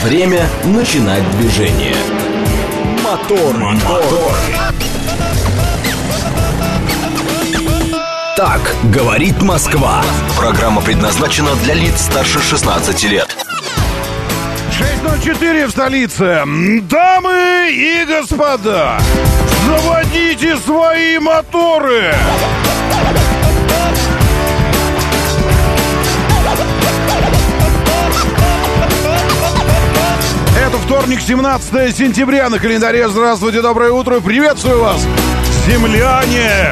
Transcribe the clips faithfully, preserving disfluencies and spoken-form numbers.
Время начинать движение. Мотор, мотор. Так говорит Москва. Программа предназначена для лиц старше шестнадцати лет. шесть ноль четыре в столице. Дамы и господа, заводите свои моторы. Это вторник, семнадцатое сентября на календаре. Здравствуйте, доброе утро. Приветствую вас, земляне.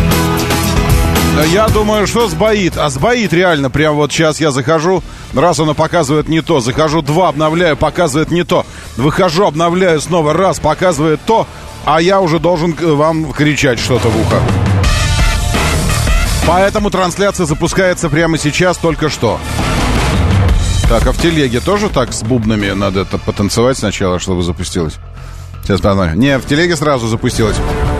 Я думаю, что сбоит. А сбоит реально. Прямо вот сейчас я захожу. Раз оно показывает не то. Захожу, два, обновляю, показывает не то. Выхожу, обновляю снова. Раз, показывает то. А я уже должен вам кричать что-то в ухо. Поэтому трансляция запускается прямо сейчас, только что. Так, а в телеге тоже так с бубнами надо это потанцевать сначала, чтобы запустилось? Сейчас посмотрим. Не, в телеге сразу запустилось.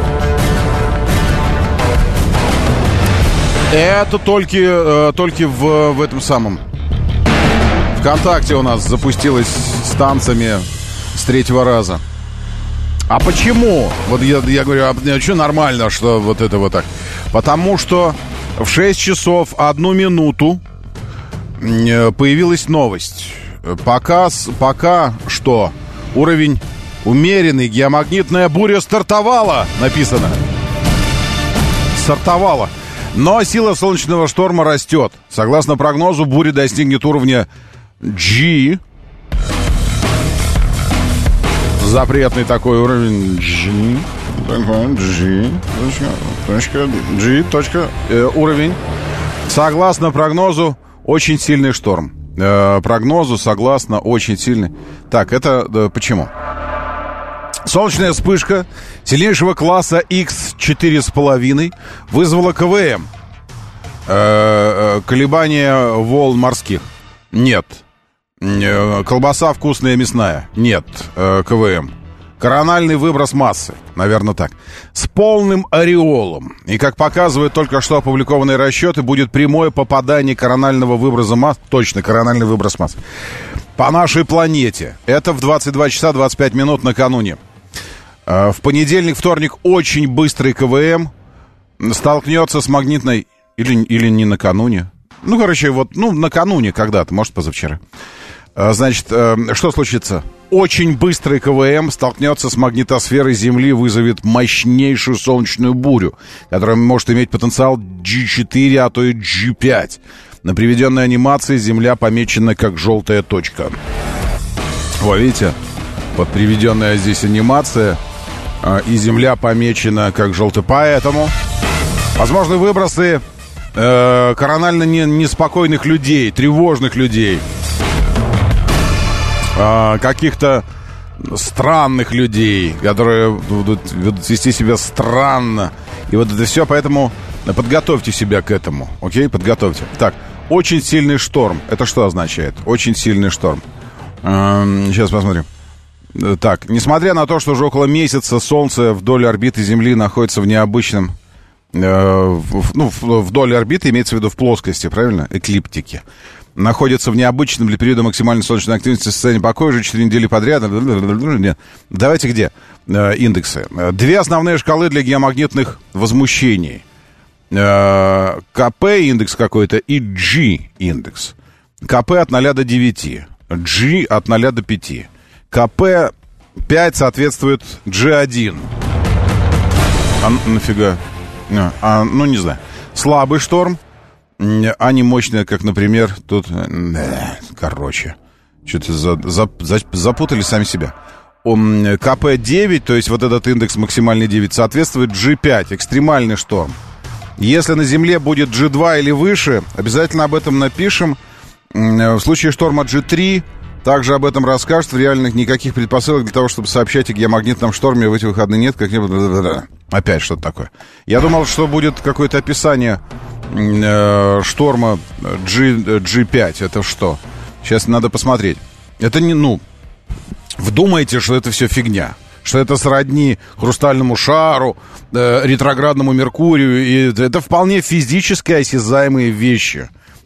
Это только, э, только в, в этом самом ВКонтакте у нас запустилось с танцами с третьего раза. А почему? Вот я, я говорю, а что нормально, что вот это вот так? Потому что в шесть часов одну минуту появилась новость. Пока, пока что уровень умеренный, геомагнитная буря стартовала, написано. Стартовала. Но сила солнечного шторма растет. Согласно прогнозу, буря достигнет уровня G. Запретный такой уровень G. G. G. G. Уровень. Согласно прогнозу, очень сильный шторм. Э, прогнозу, согласно, очень сильный. Так, это э, почему? Солнечная вспышка сильнейшего класса икс четыре с половиной вызвала КВМ. Э, э, колебания волн морских. Нет. Э, колбаса вкусная мясная. Нет. Э, КВМ. Корональный выброс массы, наверное, так, с полным ореолом. И, как показывают только что опубликованные расчеты, будет прямое попадание коронального выброса масс, точно, корональный выброс масс, по нашей планете. Это в двадцать два часа двадцать пять минут накануне. В понедельник, вторник очень быстрый КВМ столкнется с магнитной... Или, или не накануне. Ну, короче, вот, ну, накануне когда-то, может, позавчера. Значит, что случится? Очень быстрый КВМ столкнется с магнитосферой Земли, вызовет мощнейшую солнечную бурю, которая может иметь потенциал джи четыре, а то и джи пять. На приведенной анимации Земля помечена как желтая точка. Во, видите? Под приведенная здесь анимация, и Земля помечена как желтая. Поэтому возможны выбросы э, коронально не, неспокойных людей, тревожных людей, каких-то странных людей, которые будут, будут вести себя странно. И вот это все, поэтому подготовьте себя к этому. Окей, подготовьте. Так, очень сильный шторм. Это что означает? Очень сильный шторм. Сейчас посмотрим. Так, несмотря на то, что уже около месяца Солнце вдоль орбиты Земли находится в необычном... Э, в, ну, вдоль орбиты, имеется в виду в плоскости, правильно? Эклиптике. Находится в необычном для периода максимальной солнечной активности состоянии покоя уже четыре недели подряд. Нет. Давайте где э, индексы? Две основные шкалы для геомагнитных возмущений. Э, КП индекс какой-то и G индекс. КП от ноля до девяти. G от ноля до пяти. КП пять соответствует джи один. А нафига? А, ну, не знаю. Слабый шторм. А не мощная, как, например, тут... Короче, что-то за, за, за, запутали сами себя. КП девять, то есть вот этот индекс максимальный девять, соответствует джи пять, экстремальный шторм. Если на Земле будет джи два или выше, обязательно об этом напишем. В случае шторма джи три также об этом расскажут. В реальных никаких предпосылок для того, чтобы сообщать о геомагнитном шторме в эти выходные нет. Как-нибудь... Опять что-то такое. Я думал, что будет какое-то описание э, шторма G, джи пять. Это что? Сейчас надо посмотреть. Это не, ну, вдумайте, что это все фигня. Что это сродни хрустальному шару, э, ретроградному Меркурию. И это вполне физически осязаемые вещи.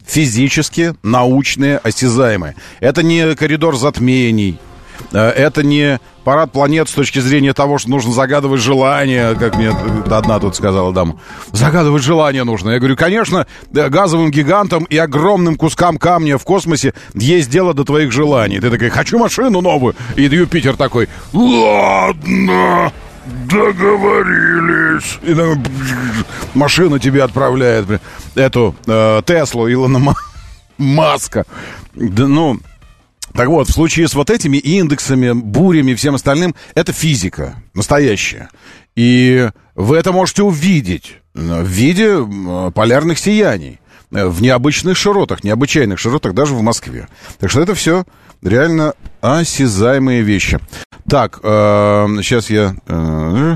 физически научные, осязаемые. Это не коридор затмений. Это не парад планет с точки зрения того, что нужно загадывать желания, как мне одна тут сказала дама. Загадывать желания нужно. Я говорю, конечно, газовым гигантам и огромным кускам камня в космосе есть дело до твоих желаний. Ты такой, хочу машину новую. И Юпитер такой, ладно, договорились. И там, машину тебе отправляет. Эту э, Теслу Илона Маска. Да, ну... Так вот, в случае с вот этими индексами, бурями и всем остальным, это физика настоящая. И вы это можете увидеть в виде полярных сияний, в необычных широтах, необычайных широтах даже в Москве. Так что это все реально осязаемые вещи. Так, э, сейчас я... Э,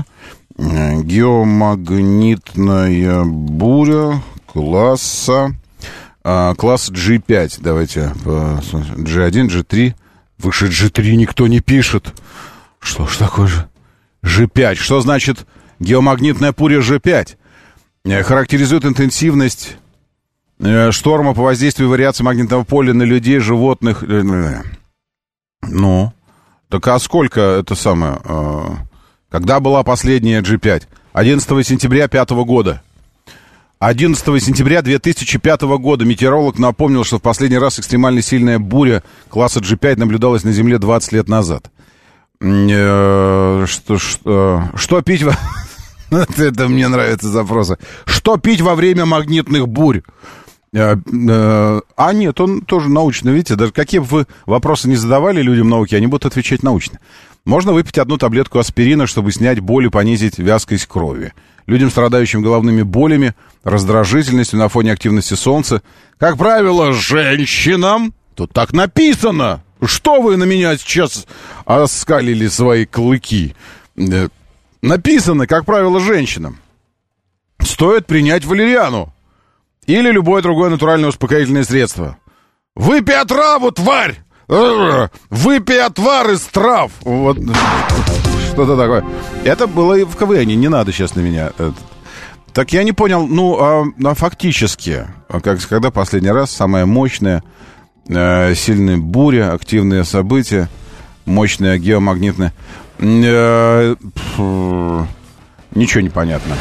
геомагнитная буря класса... А, класс джи пять, давайте, джи один, джи три, выше джи три никто не пишет. Что ж такое же? джи пять, что значит геомагнитная буря джи пять? Характеризует интенсивность шторма по воздействию вариации магнитного поля на людей, животных. Ну, так а сколько это самое? Когда была последняя джи пять? одиннадцатого сентября пятого года. одиннадцатого сентября две тысячи пятого года метеоролог напомнил, что в последний раз экстремально сильная буря класса джи пять наблюдалась на Земле двадцать лет назад. Что, что, что пить... Во... Это мне нравятся запросы. Что пить во время магнитных бурь? А нет, он тоже научно, видите, даже какие бы вы вопросы не задавали людям науки, они будут отвечать научно. Можно выпить одну таблетку аспирина, чтобы снять боль и понизить вязкость крови. Людям, страдающим головными болями, раздражительностью на фоне активности солнца, как правило, женщинам, тут так написано, что вы на меня сейчас оскалили свои клыки, написано, как правило, женщинам, стоит принять валериану или любое другое натуральное успокоительное средство. Выпей отраву, тварь! Выпей отвар из трав! Вот... Что-то такое. Это было и в КВНе, не надо сейчас на меня. Так я не понял, ну, а, а фактически, как, когда последний раз самая мощная, э, сильная буря, активные события, мощная геомагнитная, э, пф, ничего не понятно.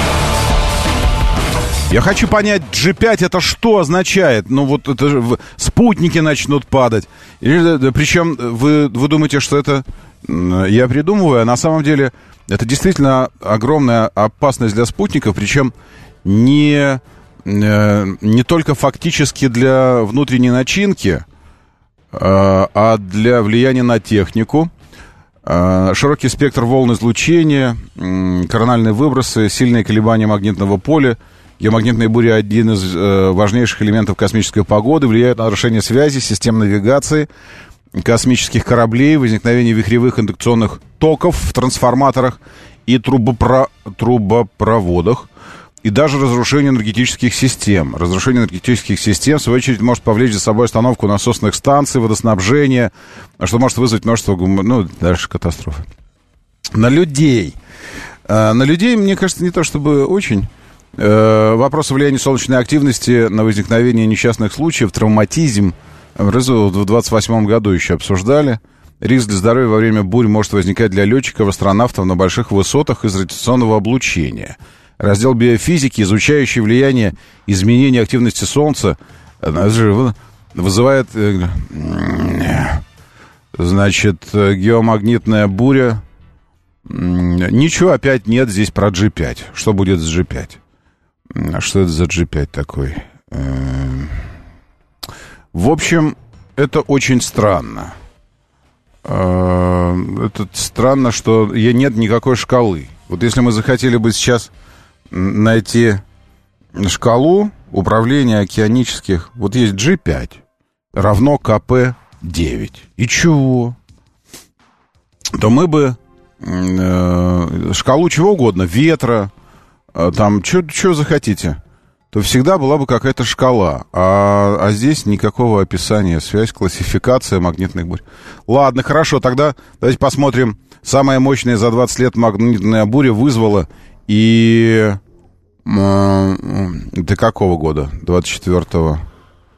Я хочу понять, джи пять это что означает? Ну, вот это же спутники начнут падать. Или, причем вы, вы думаете, что это... Я придумываю, а на самом деле это действительно огромная опасность для спутников, причем не, не только фактически для внутренней начинки, а для влияния на технику. Широкий спектр волн излучения, корональные выбросы, сильные колебания магнитного поля. Геомагнитные бури — один из важнейших элементов космической погоды, влияют на нарушение связи, систем навигации космических кораблей, возникновение вихревых индукционных токов в трансформаторах и трубопро... трубопроводах, и даже разрушение энергетических систем. Разрушение энергетических систем, в свою очередь, может повлечь за собой остановку насосных станций, водоснабжения, что может вызвать множество, ну, дальше катастрофы. На людей. На людей, мне кажется, не то чтобы очень. Вопрос влияния солнечной активности на возникновение несчастных случаев, травматизм, в двадцать восьмом году еще обсуждали. Риск для здоровья во время бурь может возникать для летчиков, астронавтов на больших высотах из радиационного облучения. Раздел биофизики, изучающий влияние изменения активности Солнца, вызывает, значит, геомагнитная буря. Ничего опять нет здесь про джи пять. Что будет с джи пять? Что это за джи пять такой? В общем, это очень странно. Это странно, что нет никакой шкалы. Вот если мы захотели бы сейчас найти шкалу управления океанических, вот есть джи пять равно ка пэ девять. И чего? То мы бы э, шкалу чего угодно, ветра, э, там, что захотите, то всегда была бы какая-то шкала. А, а здесь никакого описания, связь, классификация магнитных бурь. Ладно, хорошо, тогда давайте посмотрим. Самая мощная за двадцать лет магнитная буря вызвала и... Э, до какого года? двадцать четвёртого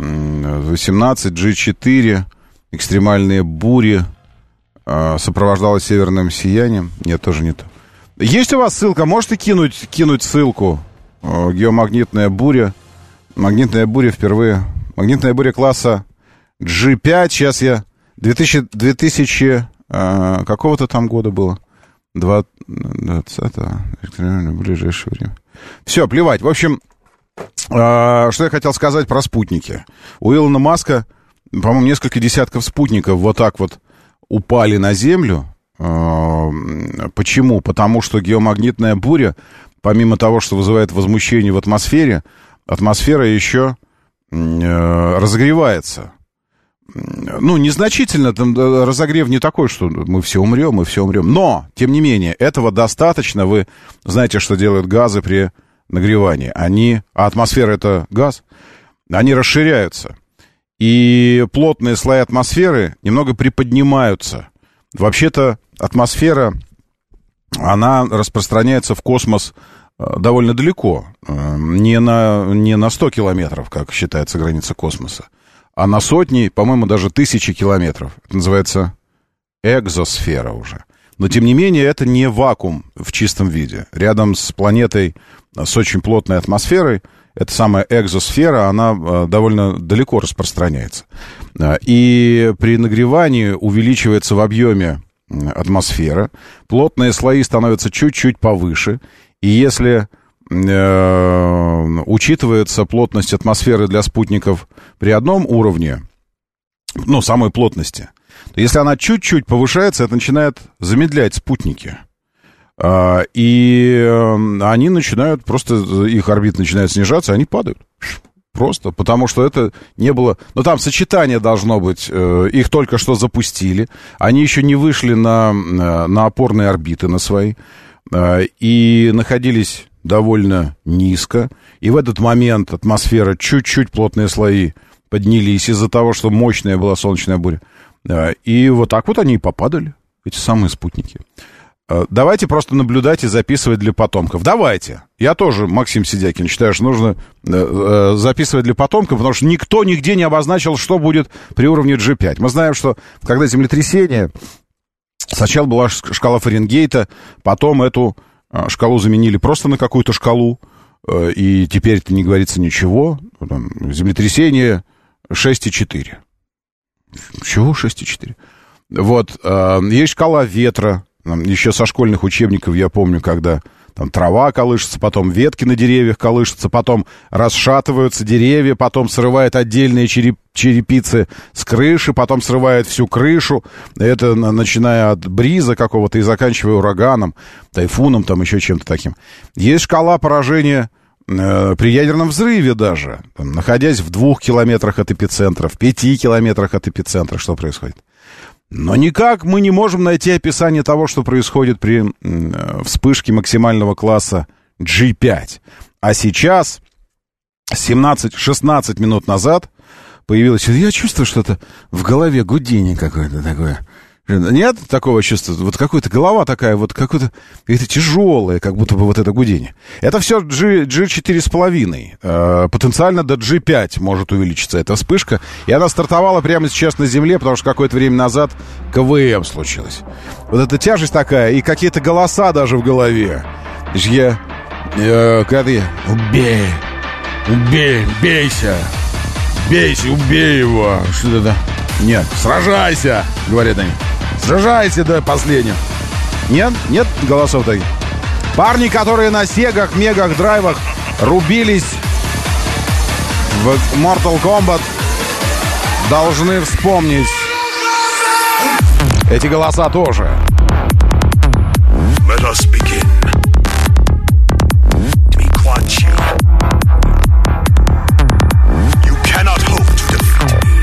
восемнадцать джи четыре, экстремальные бури, сопровождалось северным сиянием. Нет, тоже не то. Есть у вас ссылка? Можете кинуть, кинуть ссылку? Геомагнитная буря. Магнитная буря впервые. Магнитная буря класса джи пять. Сейчас я... две тысячи, две тысячи а, какого-то там года было? двадцатого. В ближайшее время. Все, плевать. В общем, а, что я хотел сказать про спутники. У Илона Маска, по-моему, несколько десятков спутников вот так вот упали на Землю. Почему? Потому что геомагнитная буря, помимо того, что вызывает возмущение в атмосфере, атмосфера еще разогревается. Ну, незначительно, там разогрев не такой, что мы все умрем, мы все умрем. Но, тем не менее, этого достаточно. Вы знаете, что делают газы при нагревании. Они, а атмосфера — это газ, они расширяются. И плотные слои атмосферы немного приподнимаются. Вообще-то атмосфера, она распространяется в космос довольно далеко. Не на, не на сто километров, как считается граница космоса, а на сотни, по-моему, даже тысячи километров. Это называется экзосфера уже. Но, тем не менее, это не вакуум в чистом виде. Рядом с планетой с очень плотной атмосферой эта самая экзосфера, она довольно далеко распространяется. И при нагревании увеличивается в объеме атмосфера, плотные слои становятся чуть-чуть повыше, и если э, учитывается плотность атмосферы для спутников при одном уровне, ну, самой плотности, то если она чуть-чуть повышается, это начинает замедлять спутники. И они начинают, просто их орбита начинает снижаться, они падают. Просто, потому что это не было... Ну, там сочетание должно быть. Их только что запустили. Они еще не вышли на, на опорные орбиты на свои. И находились довольно низко. И в этот момент атмосфера, чуть-чуть плотные слои поднялись из-за того, что мощная была солнечная буря. И вот так вот они и попадали, эти самые спутники. Давайте просто наблюдать и записывать для потомков. Давайте. Я тоже, Максим Сидякин, считаю, что нужно э, записывать для потомков, потому что никто нигде не обозначил, что будет при уровне джи пять. Мы знаем, что когда землетрясение, сначала была шкала Фаренгейта, потом эту шкалу заменили просто на какую-то шкалу, э, и теперь это не говорится ничего. Там, землетрясение шесть и четыре. Чего шесть и четыре? Вот. Э, есть шкала ветра. Еще со школьных учебников я помню, когда там трава колышется, потом ветки на деревьях колышутся, потом расшатываются деревья, потом срывает отдельные череп, черепицы с крыши, потом срывает всю крышу. Это начиная от бриза какого-то и заканчивая ураганом, тайфуном, там еще чем-то таким. Есть шкала поражения э, при ядерном взрыве даже, там, находясь в двух километрах от эпицентра, в пяти километрах от эпицентра, что происходит. Но никак мы не можем найти описание того, что происходит при э, вспышке максимального класса джи пять. А сейчас, семнадцать-шестнадцать минут назад, появилось... Я чувствую что-то в голове, гудение какое-то такое. Нет такого чувства? Вот какая-то голова такая, вот какое-то, какое-то тяжелое, как будто бы вот это гудение. Это все джи четыре с половиной. Э, потенциально до джи пять может увеличиться эта вспышка. И она стартовала прямо сейчас на Земле, потому что какое-то время назад КВМ случилось. Вот эта тяжесть такая, и какие-то голоса даже в голове. Я... Э, когда я... Убей! Убей! Бейся! Бейся! Убей его! Что это? Нет, сражайся! Говорят они. Сражайся до последнего. Нет? Нет голосов таких? Парни, которые на сегах, мегах, драйвах рубились в Mortal Kombat, должны вспомнить эти голоса тоже. Let us begin. You cannot hope to defeat me.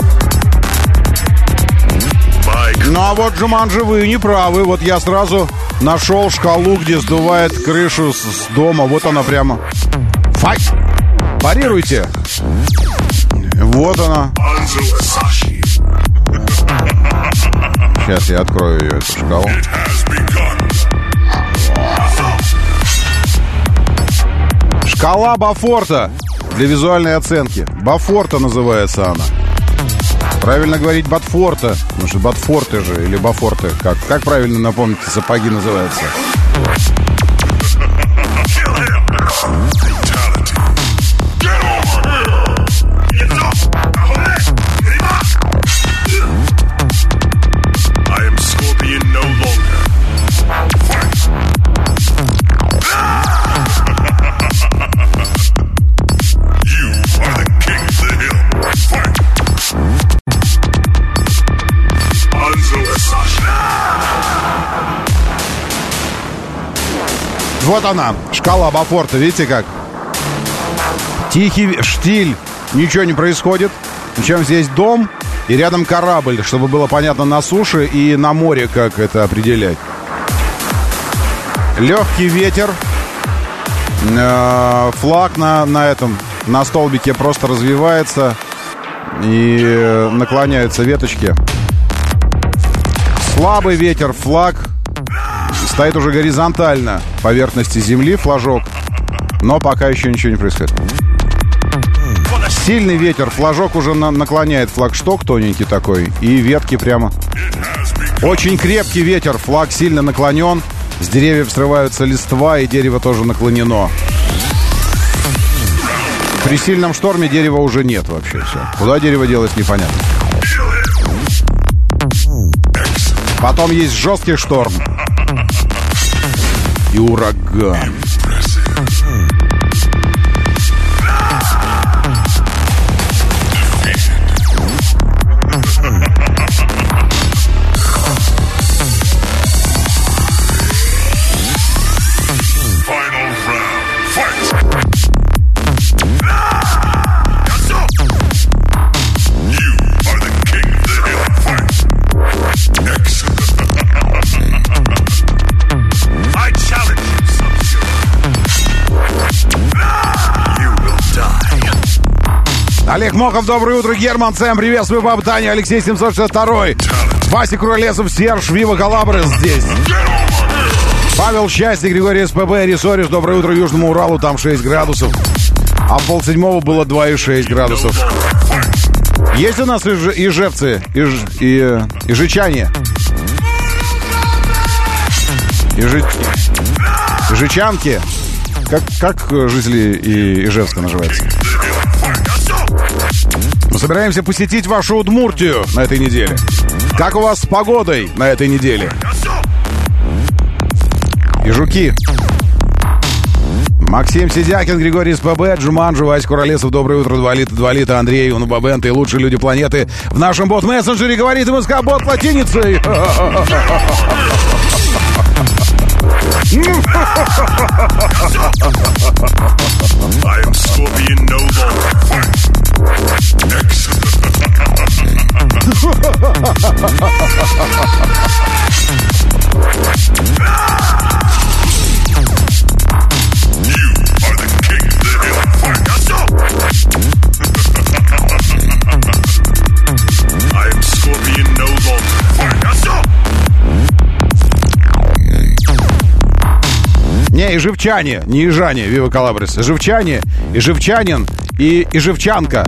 Ну а вот, Джуманджи, вы не правы. Вот я сразу нашел шкалу, где сдувает крышу с, с дома. Вот она прямо. Фай! Парируйте. Вот она. Сейчас я открою ее, эту шкалу. Шкала Бофорта для визуальной оценки. Бофорта называется она. Правильно говорить Ботфорта, потому что Ботфорты же или Бофорты. Как, как правильно, напомните, сапоги называются? Вот она, шкала Бофорта, видите как? Тихий штиль, ничего не происходит. Причем здесь дом и рядом корабль, чтобы было понятно на суше и на море, как это определять. Легкий ветер. Флаг на, на этом, на столбике просто развивается и наклоняются веточки. Слабый ветер, флаг стоит уже горизонтально поверхности земли, флажок, но пока еще ничего не происходит. Сильный ветер, флажок уже на- наклоняет флагшток тоненький такой, и ветки прямо. Очень крепкий ветер, флаг сильно наклонен, с деревьев срываются листва, и дерево тоже наклонено. При сильном шторме дерева уже нет вообще, все. Куда дерево делать, непонятно. Потом есть жесткий шторм и ураган. Олег Мохов, доброе утро. Герман Сэм, приветствую, баба Таня, Алексей семьсот шестьдесят два, Вася Куролесов, Серж, Вива Калабрес здесь. Павел Счастье, Григорий СПБ, Рисорис, доброе утро Южному Уралу, там шесть градусов. А в полседьмого было два и шесть градусов. Есть у нас иж, ижевцы, иж, и, ижичане? Ижи, ижичанки? Как, как жители и, Ижевска называются? Мы собираемся посетить вашу Удмуртию на этой неделе. Как у вас с погодой на этой неделе? И жуки. Максим Сидякин, Григорий СПБ, Джуманджи, Вась Куролесов, доброе утро, два лита, два лита, Андрей, Унубабент и лучшие люди планеты в нашем бот-мессенджере, говорит МСК бот латиницей. Не, и живчане, не ижане, Вива Калабрис. Живчане, и живчанин, и, и живчанка.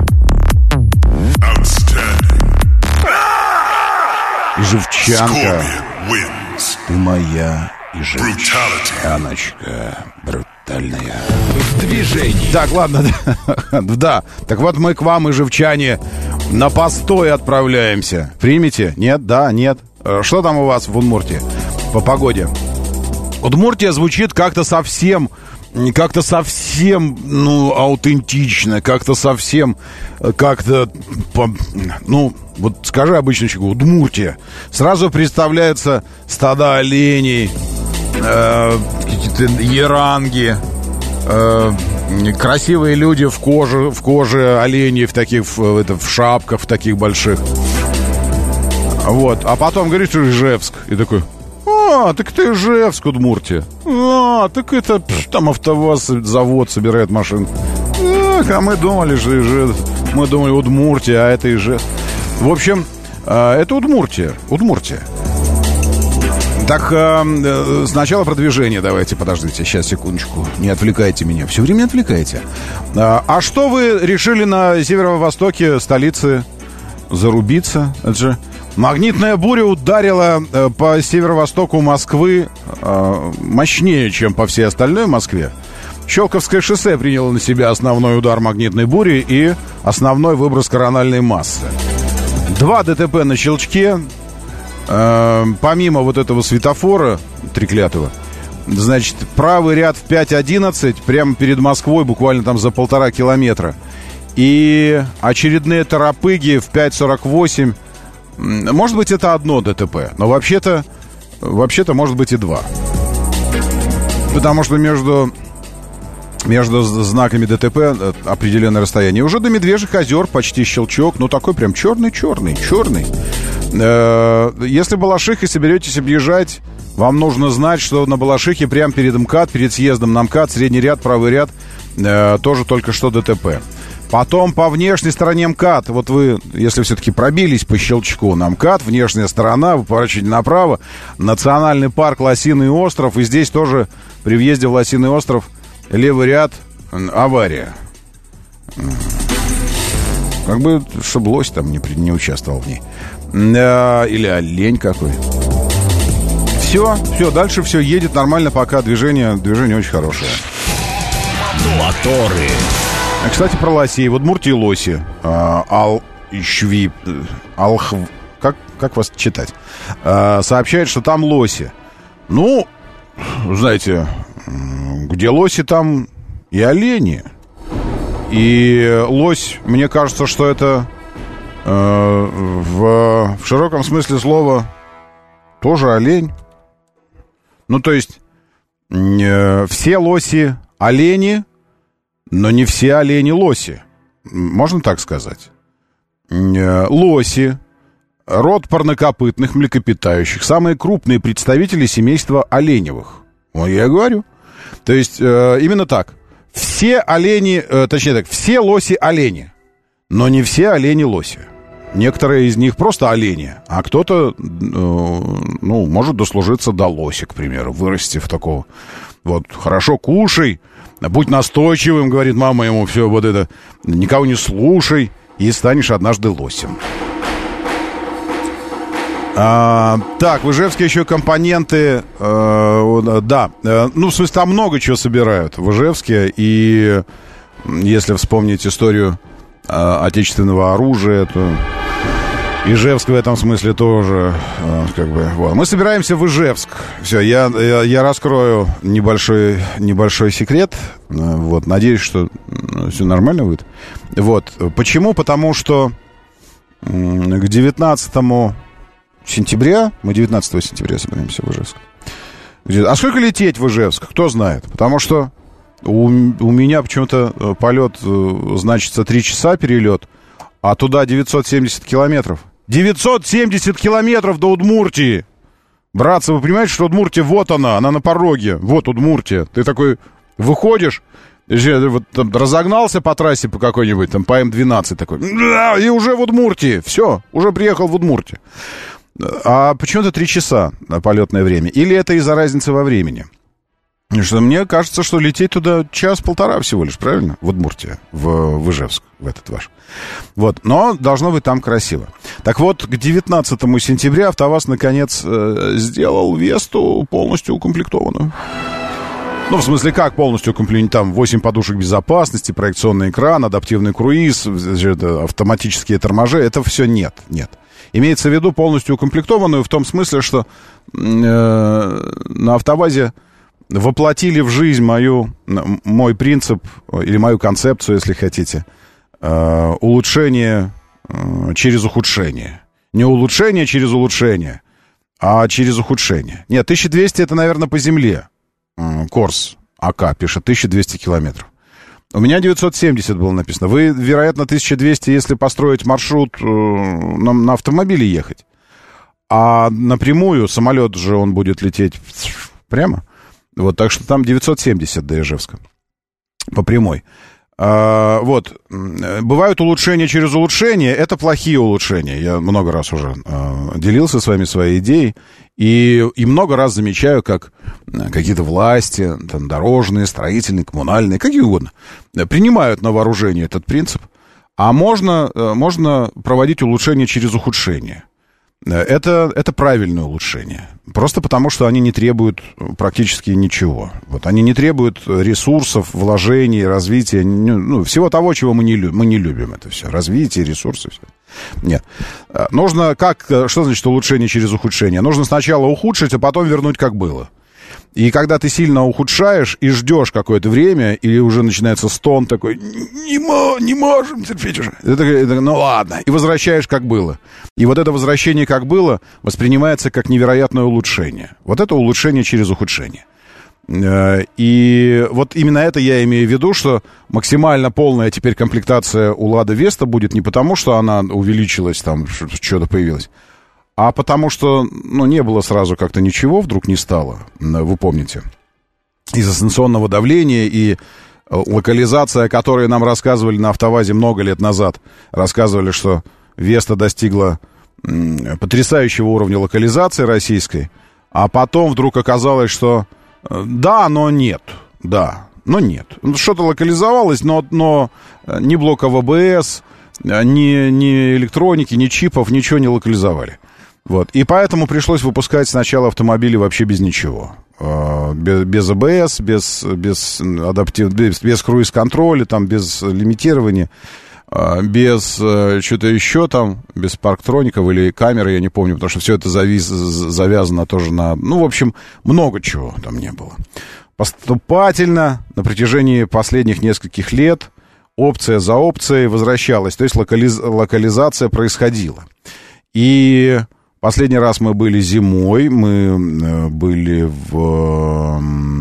И живчанка. Ты моя и живчаночка. Брутальная. В движении. Так, ладно. Да. Так вот мы к вам, и живчане, на постой отправляемся. Примете? Нет? Да? Нет? Что там у вас в Удмуртии по погоде? Удмуртия звучит как-то совсем, как-то совсем, ну, аутентично, как-то совсем, как-то, ну, вот скажи обычно человеку, Удмуртия. Сразу представляются стада оленей, э, какие-то яранги, э, красивые люди в коже, в коже оленей, в таких, в, это, в шапках, в таких больших. Вот, а потом говоришь, Ижевск, и такой... А, так это Ижевск, Удмуртия. А, так это пш, там АвтоВАЗ, завод собирает машин. Эх, а мы думали же Ижевск. Мы думали Удмуртия, а это Ижевск. В общем, это Удмуртия. Удмуртия. Так, э, сначала продвижение давайте, подождите, сейчас, секундочку, не отвлекайте меня, все время отвлекаете. А, а что вы решили на северо-востоке столицы зарубиться? Это же магнитная буря ударила э, по северо-востоку Москвы э, мощнее, чем по всей остальной Москве. Щелковское шоссе приняло на себя основной удар магнитной бури и основной выброс корональной массы. Два ДТП на Щелчке. Э, помимо вот этого светофора треклятого, значит, правый ряд в пять одиннадцать, прямо перед Москвой, буквально там за полтора километра. И очередные торопыги в пять сорок восемь. Может быть, это одно ДТП, но вообще-то, вообще-то может быть и два. Потому что между, между знаками ДТП определенное расстояние. Уже до Медвежьих озер почти Щелчок, ну такой прям черный-черный, черный. Если Балашиха соберетесь объезжать, вам нужно знать, что на Балашихе прямо перед МКАД, перед съездом на МКАД, средний ряд, правый ряд, тоже только что ДТП. Потом по внешней стороне МКАД, вот вы, если все-таки пробились по Щелчку на МКАД, внешняя сторона, вы поворачиваете направо, национальный парк Лосиный остров, и здесь тоже при въезде в Лосиный остров левый ряд, авария. Как бы, чтобы лось там не, не участвовал в ней. Или олень какой. Все, все, дальше все едет нормально, пока движение, движение очень хорошее. Моторы. Кстати, про лосей. Вот Удмуртии лоси. А, ал... Ищви... Алх... Как, как вас читать? А, сообщает, что там лоси. Ну, знаете, где лоси, там и олени. И лось, мне кажется, что это э, в, в широком смысле слова тоже олень. Ну, то есть э, все лоси олени, но не все олени лоси. Можно так сказать? Э, лоси, род парнокопытных млекопитающих, самые крупные представители семейства оленевых. Вот я и говорю. То есть э, именно так. Все олени, э, точнее так, все лоси олени, но не все олени лоси. Некоторые из них просто олени, а кто-то, э, ну, может дослужиться до лоси, к примеру, вырасти в такого. Вот, хорошо кушай, будь настойчивым, говорит мама ему, все вот это, никого не слушай, и станешь однажды лосем. А, так, в Ижевске еще компоненты, э, да, э, ну, в смысле, там много чего собирают в Ижевске, и если вспомнить историю э, отечественного оружия, то Ижевск в этом смысле тоже, э, как бы, вот. Мы собираемся в Ижевск. Все, я, я, я раскрою небольшой, небольшой секрет, э, вот, надеюсь, что э, все нормально будет. Вот, почему? Потому что э, к девятнадцатому сентября, мы девятнадцатого сентября собираемся в Ижевск. А сколько лететь в Ижевск? Кто знает? Потому что у, у меня почему-то полет значится три часа перелет, а туда девятьсот семьдесят километров. девятьсот семьдесят километров до Удмуртии! Братцы, вы понимаете, что Удмуртия, вот она, она на пороге. Вот Удмуртия. Ты такой выходишь, вот, там, разогнался по трассе по какой-нибудь, там по эм двенадцать такой, и уже в Удмуртии. Все, уже приехал в Удмуртию. А почему-то три часа на полетное время? Или это из-за разницы во времени? Потому что мне кажется, что лететь туда час-полтора всего лишь, правильно? В Удмуртию, в, в Ижевск, в этот ваш. Вот, но должно быть там красиво. Так вот, к девятнадцатому сентября АвтоВАЗ, наконец, э, сделал Весту полностью укомплектованную. Ну, в смысле, как полностью укомплектованную? Там восемь подушек безопасности, проекционный экран, адаптивный круиз, автоматические торможи. Это все нет, нет. Имеется в виду полностью укомплектованную в том смысле, что э, на АвтоВАЗе воплотили в жизнь мою, мой принцип или мою концепцию, если хотите, э, улучшение э, через ухудшение. Не улучшение через улучшение, а через ухудшение. Нет, тысяча двести это, наверное, по земле. Корс АК пишет тысяча двести километров. У меня девятьсот семьдесят было написано. Вы, вероятно, тысяча двести, если построить маршрут, э, на, на автомобиле ехать. А напрямую самолет же он будет лететь прямо. Вот, так что там девятьсот семьдесят до Ижевска. По прямой. А, вот. Бывают улучшения через улучшения. Это плохие улучшения. Я много раз уже а, делился с вами своей идеей. И, и много раз замечаю, как какие-то власти, там, дорожные, строительные, коммунальные, какие угодно, принимают на вооружение этот принцип. А можно, можно проводить улучшения через ухудшение. Это, это правильное улучшение. Просто потому, что они не требуют практически ничего. Вот, они не требуют ресурсов, вложений, развития, ну, всего того, чего мы не любим. Мы не любим это все. Развитие, ресурсы, все. Нет. Нужно как... Что значит улучшение через ухудшение? Нужно сначала ухудшить, а потом вернуть как было. И когда ты сильно ухудшаешь и ждешь какое-то время, или уже начинается стон такой, не, мо, не можем терпеть уже. Это, это, ну ладно. И возвращаешь как было. И вот это возвращение как было воспринимается как невероятное улучшение. Вот это улучшение через ухудшение. И вот именно это я имею в виду, что максимально полная теперь комплектация у Лада Веста будет не потому, что она увеличилась, там что-то появилось, а потому что, ну, не было сразу как-то ничего, вдруг не стало, вы помните. Из-за санкционного давления и локализация, о которой нам рассказывали на АвтоВАЗе много лет назад, рассказывали, что Веста достигла потрясающего уровня локализации российской, а потом вдруг оказалось, что да, но нет, да, но нет. Что-то локализовалось, но, но ни блока ВБС, ни, ни электроники, ни чипов, ничего не локализовали. Вот. И поэтому пришлось выпускать сначала автомобили вообще без ничего. Без, без АБС, без, без, адаптив, без, без круиз-контроля, там, без лимитирования, без что-то еще там, без парктроников или камеры, я не помню, потому что все это завис, завязано тоже на... Ну, в общем, много чего там не было. Поступательно на протяжении последних нескольких лет опция за опцией возвращалась, то есть локализ, локализация происходила. И... Последний раз мы были зимой, мы были в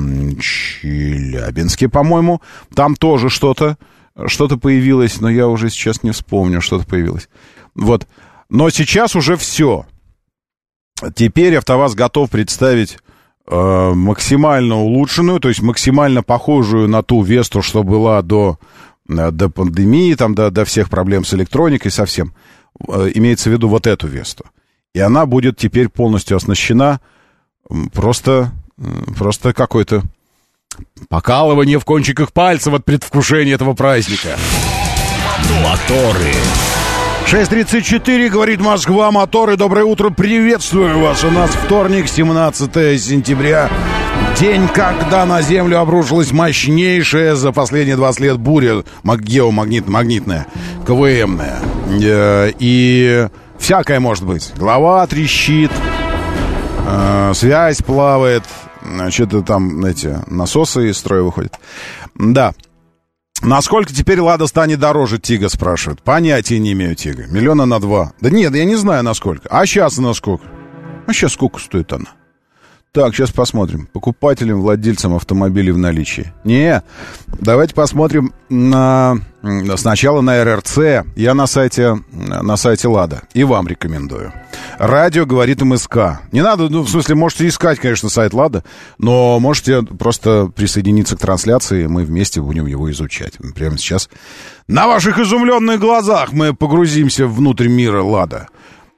Челябинске, по-моему. Там тоже что-то, что-то появилось, но я уже сейчас не вспомню, что-то появилось. Вот. Но сейчас уже все. Теперь АвтоВАЗ готов представить э, максимально улучшенную, то есть максимально похожую на ту Весту, что была до, до пандемии, там, до, до всех проблем с электроникой совсем. Э, имеется в виду вот эту Весту. И она будет теперь полностью оснащена просто, просто какое-то покалывание в кончиках пальцев от предвкушения этого праздника. Моторы. шесть тридцать четыре, говорит Москва, моторы. Доброе утро, приветствую вас. У нас вторник, семнадцатое сентября. День, когда на Землю обрушилась мощнейшая за последние двадцать лет буря геомагнитная, КВМная. И... Всякое может быть. Голова трещит, э, связь плавает, что-то там, эти насосы из строя выходят. Да. Насколько теперь Лада станет дороже, Тига спрашивает. Понятия не имею, Тига. Миллиона на два. Да нет, я не знаю насколько. А сейчас насколько? А сейчас сколько стоит она? Так, сейчас посмотрим. Покупателям, владельцам автомобилей в наличии. Не, давайте посмотрим на... Сначала на эр эр цэ. Я на сайте, на сайте Лада. И вам рекомендую. Радио говорит эм эс ка. Не надо, ну, в смысле, можете искать, конечно, сайт Лада, но можете просто присоединиться к трансляции, и мы вместе будем его изучать. Прямо сейчас на ваших изумленных глазах мы погрузимся внутрь мира Лада.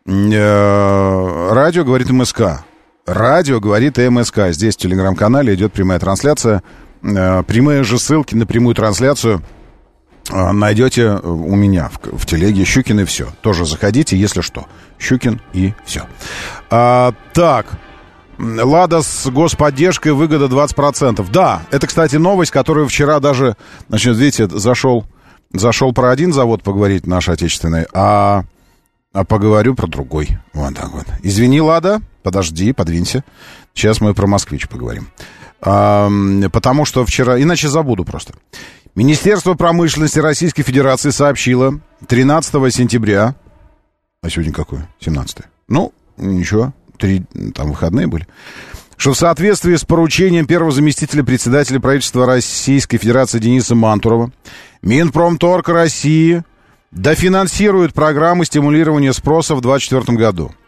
Радио говорит эм эс ка. Радио говорит эм эс ка. Здесь в телеграм-канале идет прямая трансляция. Прямые же ссылки на прямую трансляцию найдете у меня в, в телеге. Щукин и все. Тоже заходите, если что. Щукин и все. А, так. Лада с господдержкой, выгода двадцать процентов. Да, это, кстати, новость, которую вчера даже, значит, видите, зашел, зашел про один завод поговорить, наш отечественный, а, а поговорю про другой. Вот так вот. Извини, Лада, подожди, подвинься. Сейчас мы про «Москвич» поговорим. А, потому что вчера... Иначе забуду просто. Министерство промышленности Российской Федерации сообщило тринадцатого сентября... А сегодня какое? семнадцатое. Ну, ничего. Три, там выходные были. Что в соответствии с поручением первого заместителя председателя правительства Российской Федерации Дениса Мантурова Минпромторг России дофинансирует программы стимулирования спроса в двадцать четвёртом году.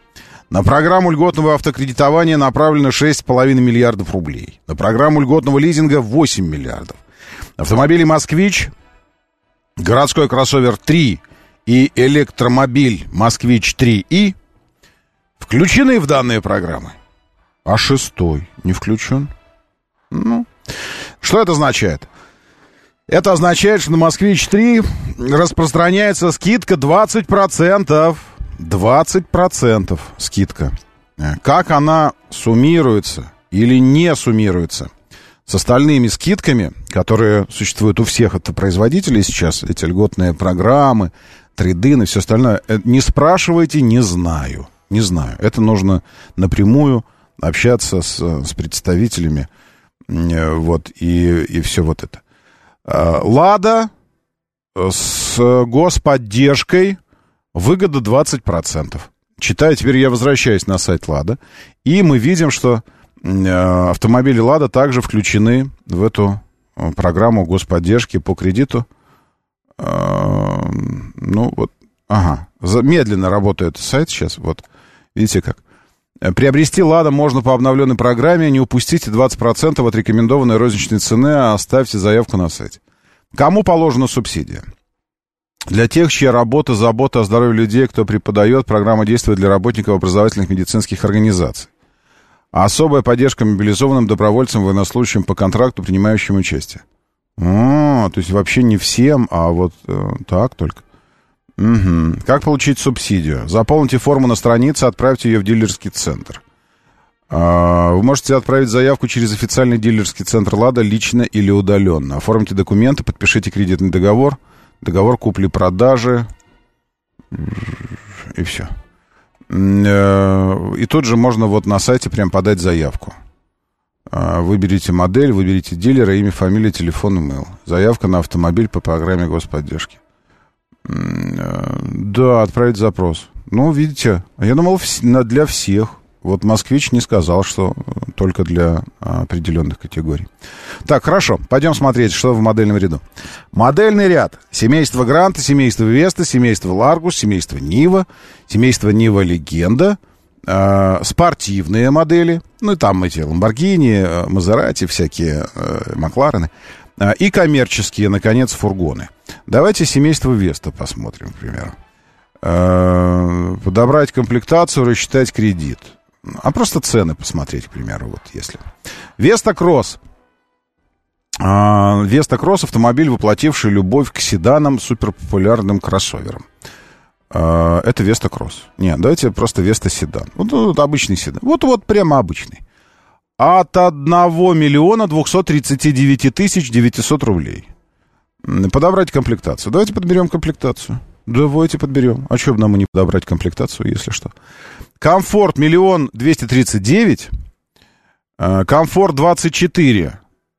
На программу льготного автокредитования направлено шесть с половиной миллиардов рублей. На программу льготного лизинга восемь миллиардов. Автомобили «Москвич», городской кроссовер три и электромобиль «Москвич три и» включены в данные программы. А шестой не включен? Ну, что это означает? Это означает, что на «Москвич три» распространяется скидка двадцать процентов. двадцать процентов скидка. Как она суммируется или не суммируется с остальными скидками, которые существуют у всех автопроизводителей сейчас, эти льготные программы, трейд-ин и все остальное, не спрашивайте, не знаю. Не знаю. Это нужно напрямую общаться с, с представителями, вот, и, и все вот это. «Лада» с господдержкой, выгода двадцать процентов. Читаю, теперь я возвращаюсь на сайт «Лада», и мы видим, что автомобили «Лада» также включены в эту программу господдержки по кредиту. Ну, вот, ага, медленно работает сайт сейчас, вот, видите как. Приобрести «Лада» можно по обновленной программе, не упустите двадцать процентов от рекомендованной розничной цены, а оставьте заявку на сайте. Кому положена субсидия? Для тех, чья работа, забота о здоровье людей, кто преподает, программа действует для работников образовательных медицинских организаций. А особая поддержка мобилизованным добровольцам, военнослужащим по контракту, принимающим участие. О, то есть вообще не всем, а вот э, так только. Угу. Как получить субсидию? Заполните форму на странице, отправьте ее в дилерский центр. А, вы можете отправить заявку через официальный дилерский центр «Лада» лично или удаленно. Оформите документы, подпишите кредитный договор. Договор купли-продажи. И все. И тут же можно вот на сайте прям подать заявку. Выберите модель, выберите дилера, имя, фамилия, телефон, имейл. Заявка на автомобиль по программе господдержки. Да, отправить запрос. Ну, видите, я думал, для всех. Вот «Москвич» не сказал, что только для определенных категорий. Так, хорошо, пойдем смотреть, что в модельном ряду. Модельный ряд. Семейство «Гранта», семейство «Веста», семейство «Ларгус», семейство «Нива», семейство «Нива Легенда», э, спортивные модели, ну и там эти «Ламборгини», «Мазерати», всякие э, «Макларены», э, и коммерческие, наконец, фургоны. Давайте семейство «Веста» посмотрим, к примеру. Э, подобрать комплектацию, рассчитать кредит. А просто цены посмотреть, к примеру, вот если. Веста Кросс. Веста Кросс — автомобиль, воплотивший любовь к седанам, суперпопулярным кроссоверам. Это Веста Кросс. Нет, давайте просто Веста Седан. Вот, вот обычный седан. Вот, вот прямо обычный. От одного миллиона двухсот тридцати девяти тысяч девятисот рублей. Подобрать комплектацию. Давайте подберем комплектацию. Давайте подберем. А что бы нам и не подобрать комплектацию, если что? Комфорт миллион двести тридцать девять. Комфорт двадцать четыре.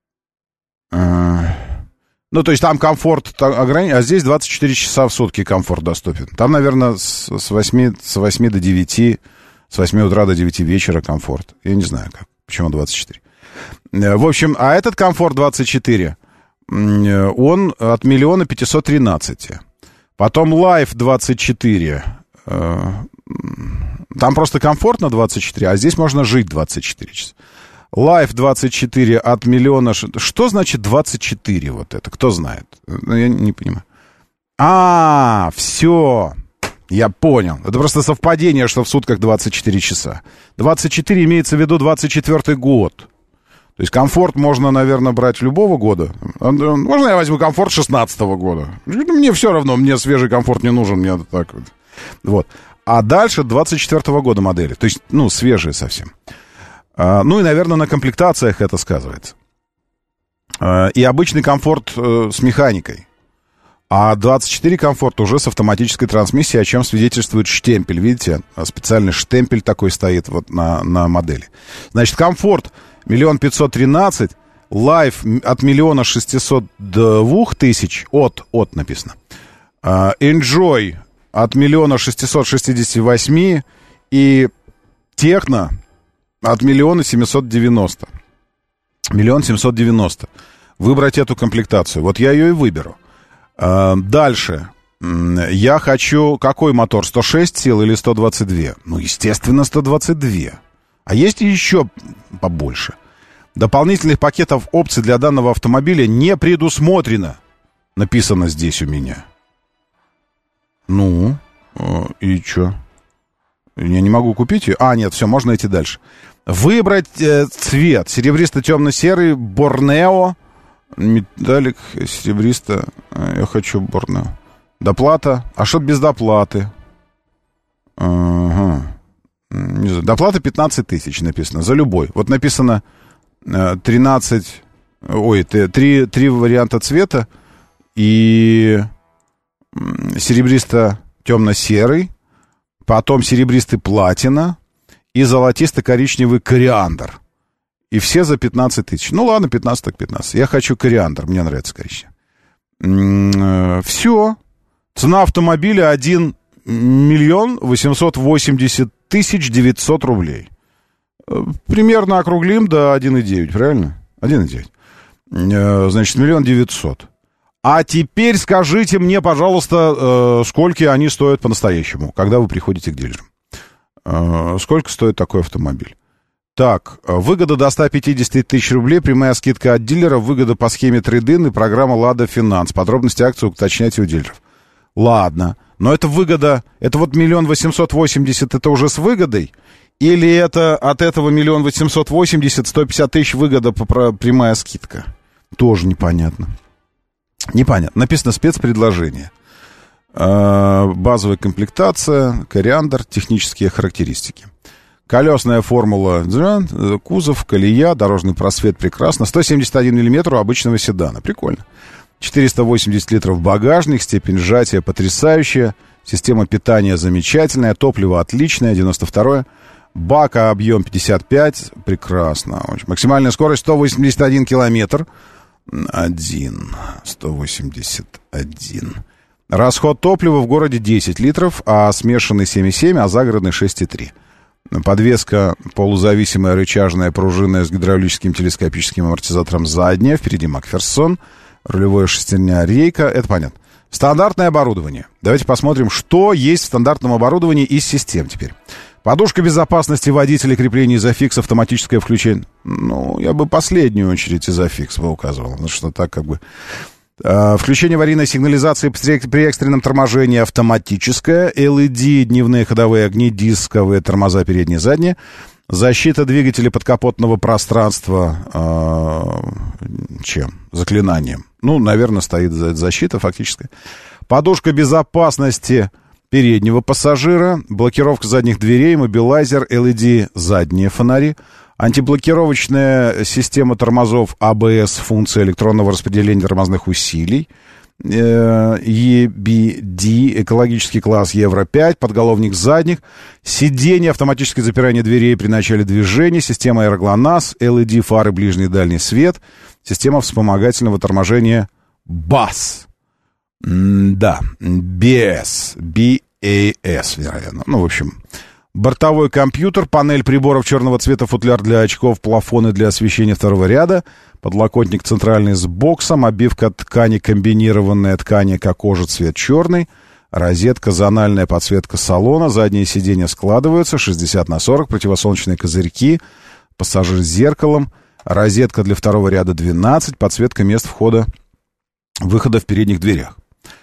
Ну, то есть там комфорт ограничен, а здесь двадцать четыре часа в сутки комфорт доступен. Там, наверное, с, с, восьми, с восьми до девяти, с восьми утра до девяти вечера комфорт. Я не знаю, как, почему двадцать четыре. В общем, а этот комфорт двадцать четыре, он от миллиона пятисот тринадцати. Потом Life двадцать четыре. Там просто комфортно двадцать четыре, а здесь можно жить двадцать четыре часа. Life двадцать четыре от миллиона... Что значит двадцать четыре вот это? Кто знает? Я не понимаю. А, все. Я понял. Это просто совпадение, что в сутках двадцать четыре часа. двадцать четыре имеется в виду двадцать четвёртый год. То есть комфорт можно, наверное, брать любого года. Можно я возьму комфорт шестнадцатого года? Мне все равно, мне свежий комфорт не нужен. Мне так вот. Вот. А дальше двадцать четвёртого года модели. То есть, ну, свежие совсем. А, ну и, наверное, на комплектациях это сказывается. А, и обычный комфорт э, с механикой. А двадцать четыре комфорт уже с автоматической трансмиссией, о чем свидетельствует штемпель. Видите, специальный штемпель такой стоит вот на, на модели. Значит, комфорт миллион пятьсот тринадцать, Life от миллиона шестисот двух тысяч, от, от написано. А, Enjoy от миллиона шестисот шестидесяти восьми и Техно от миллиона семисот девяноста. Миллион семьсот девяносто. Выбрать эту комплектацию. Вот я ее и выберу. А, дальше. Я хочу... Какой мотор? сто шесть сил или сто двадцать два? Ну, естественно, сто двадцать два. А есть еще побольше. Дополнительных пакетов опций для данного автомобиля не предусмотрено. Написано здесь у меня. Ну, и что? Я не могу купить ее? А, нет, все, можно идти дальше. Выбрать э, цвет. Серебристо-темно-серый, Борнео. Металлик, серебристо. Я хочу Борнео. Доплата. А что без доплаты? Ага. Не знаю. Доплата пятнадцать тысяч написано. За любой. Вот написано э, тринадцать... Ой, три, три варианта цвета. И серебристо-темно-серый. Потом серебристый платина. И золотисто-коричневый кориандр. И все за пятнадцать тысяч. Ну ладно, пятнадцать так пятнадцать. Я хочу кориандр. Мне нравится коричневый. Все. Цена автомобиля один миллион восемьсот восемьдесят тысяч девятьсот рублей. Примерно округлим до один и девять, правильно? один и девять. Значит, миллион девятьсот. А теперь скажите мне, пожалуйста, сколько они стоят по-настоящему, когда вы приходите к дилерам. Сколько стоит такой автомобиль? Так, выгода до ста пятидесяти тысяч рублей, прямая скидка от дилера, выгода по схеме трейд-ин и программа «Лада Финанс». Подробности акции уточняйте у дилеров. Ладно, но это выгода, это вот миллион восемьсот восемьдесят, это уже с выгодой? Или это от этого миллион восемьсот восемьдесят, сто пятьдесят тысяч выгода по прямая скидка? Тоже непонятно. Непонятно. Написано спецпредложение. Базовая комплектация, кориандр, технические характеристики. Колесная формула, кузов, колея, дорожный просвет прекрасно. сто семьдесят один миллиметр у обычного седана. Прикольно. четыреста восемьдесят литров багажник, степень сжатия потрясающая. Система питания замечательная, топливо отличное, девяносто второе. Бака объем пятьдесят пять, прекрасно. Максимальная скорость сто восемьдесят один километр. Один. сто восемьдесят один. Расход топлива в городе десять литров, а смешанный семь и семь, а загородный шесть и три. Подвеска полузависимая рычажная пружинная с гидравлическим телескопическим амортизатором задняя. Впереди Макферсон. Рулевое шестерня рейка. Это понятно. Стандартное оборудование. Давайте посмотрим, что есть в стандартном оборудовании из систем теперь. Подушка безопасности водителя, крепление изофикс, автоматическое включение. Ну, я бы последнюю очередь изофикс бы указывал. Потому что так как бы... Uh, включение аварийной сигнализации при экстренном торможении автоматическое, эл и ди, дневные ходовые огни, дисковые тормоза передние и задние, защита двигателя подкапотного пространства uh, чем? Заклинанием. Ну, наверное, стоит защита фактически. Подушка безопасности переднего пассажира, блокировка задних дверей, мобилайзер, эл и ди, задние фонари. Антиблокировочная система тормозов а бэ эс, функция электронного распределения тормозных усилий. и би ди, экологический класс Евро пять, подголовник задних, сиденье, автоматическое запирание дверей при начале движения, система аэроглонасс, эл и ди, фары, ближний и дальний свет, система вспомогательного торможения бас. Да, би эс, би эй эс, вероятно. Ну, в общем... Бортовой компьютер, панель приборов черного цвета, футляр для очков, плафоны для освещения второго ряда, подлокотник центральный с боксом, обивка ткани, комбинированная ткань, как кожа, цвет черный, розетка, зональная подсветка салона, задние сиденья складываются, шестьдесят на сорок, противосолнечные козырьки, пассажир с зеркалом, розетка для второго ряда двенадцать, подсветка мест входа, выхода в передних дверях.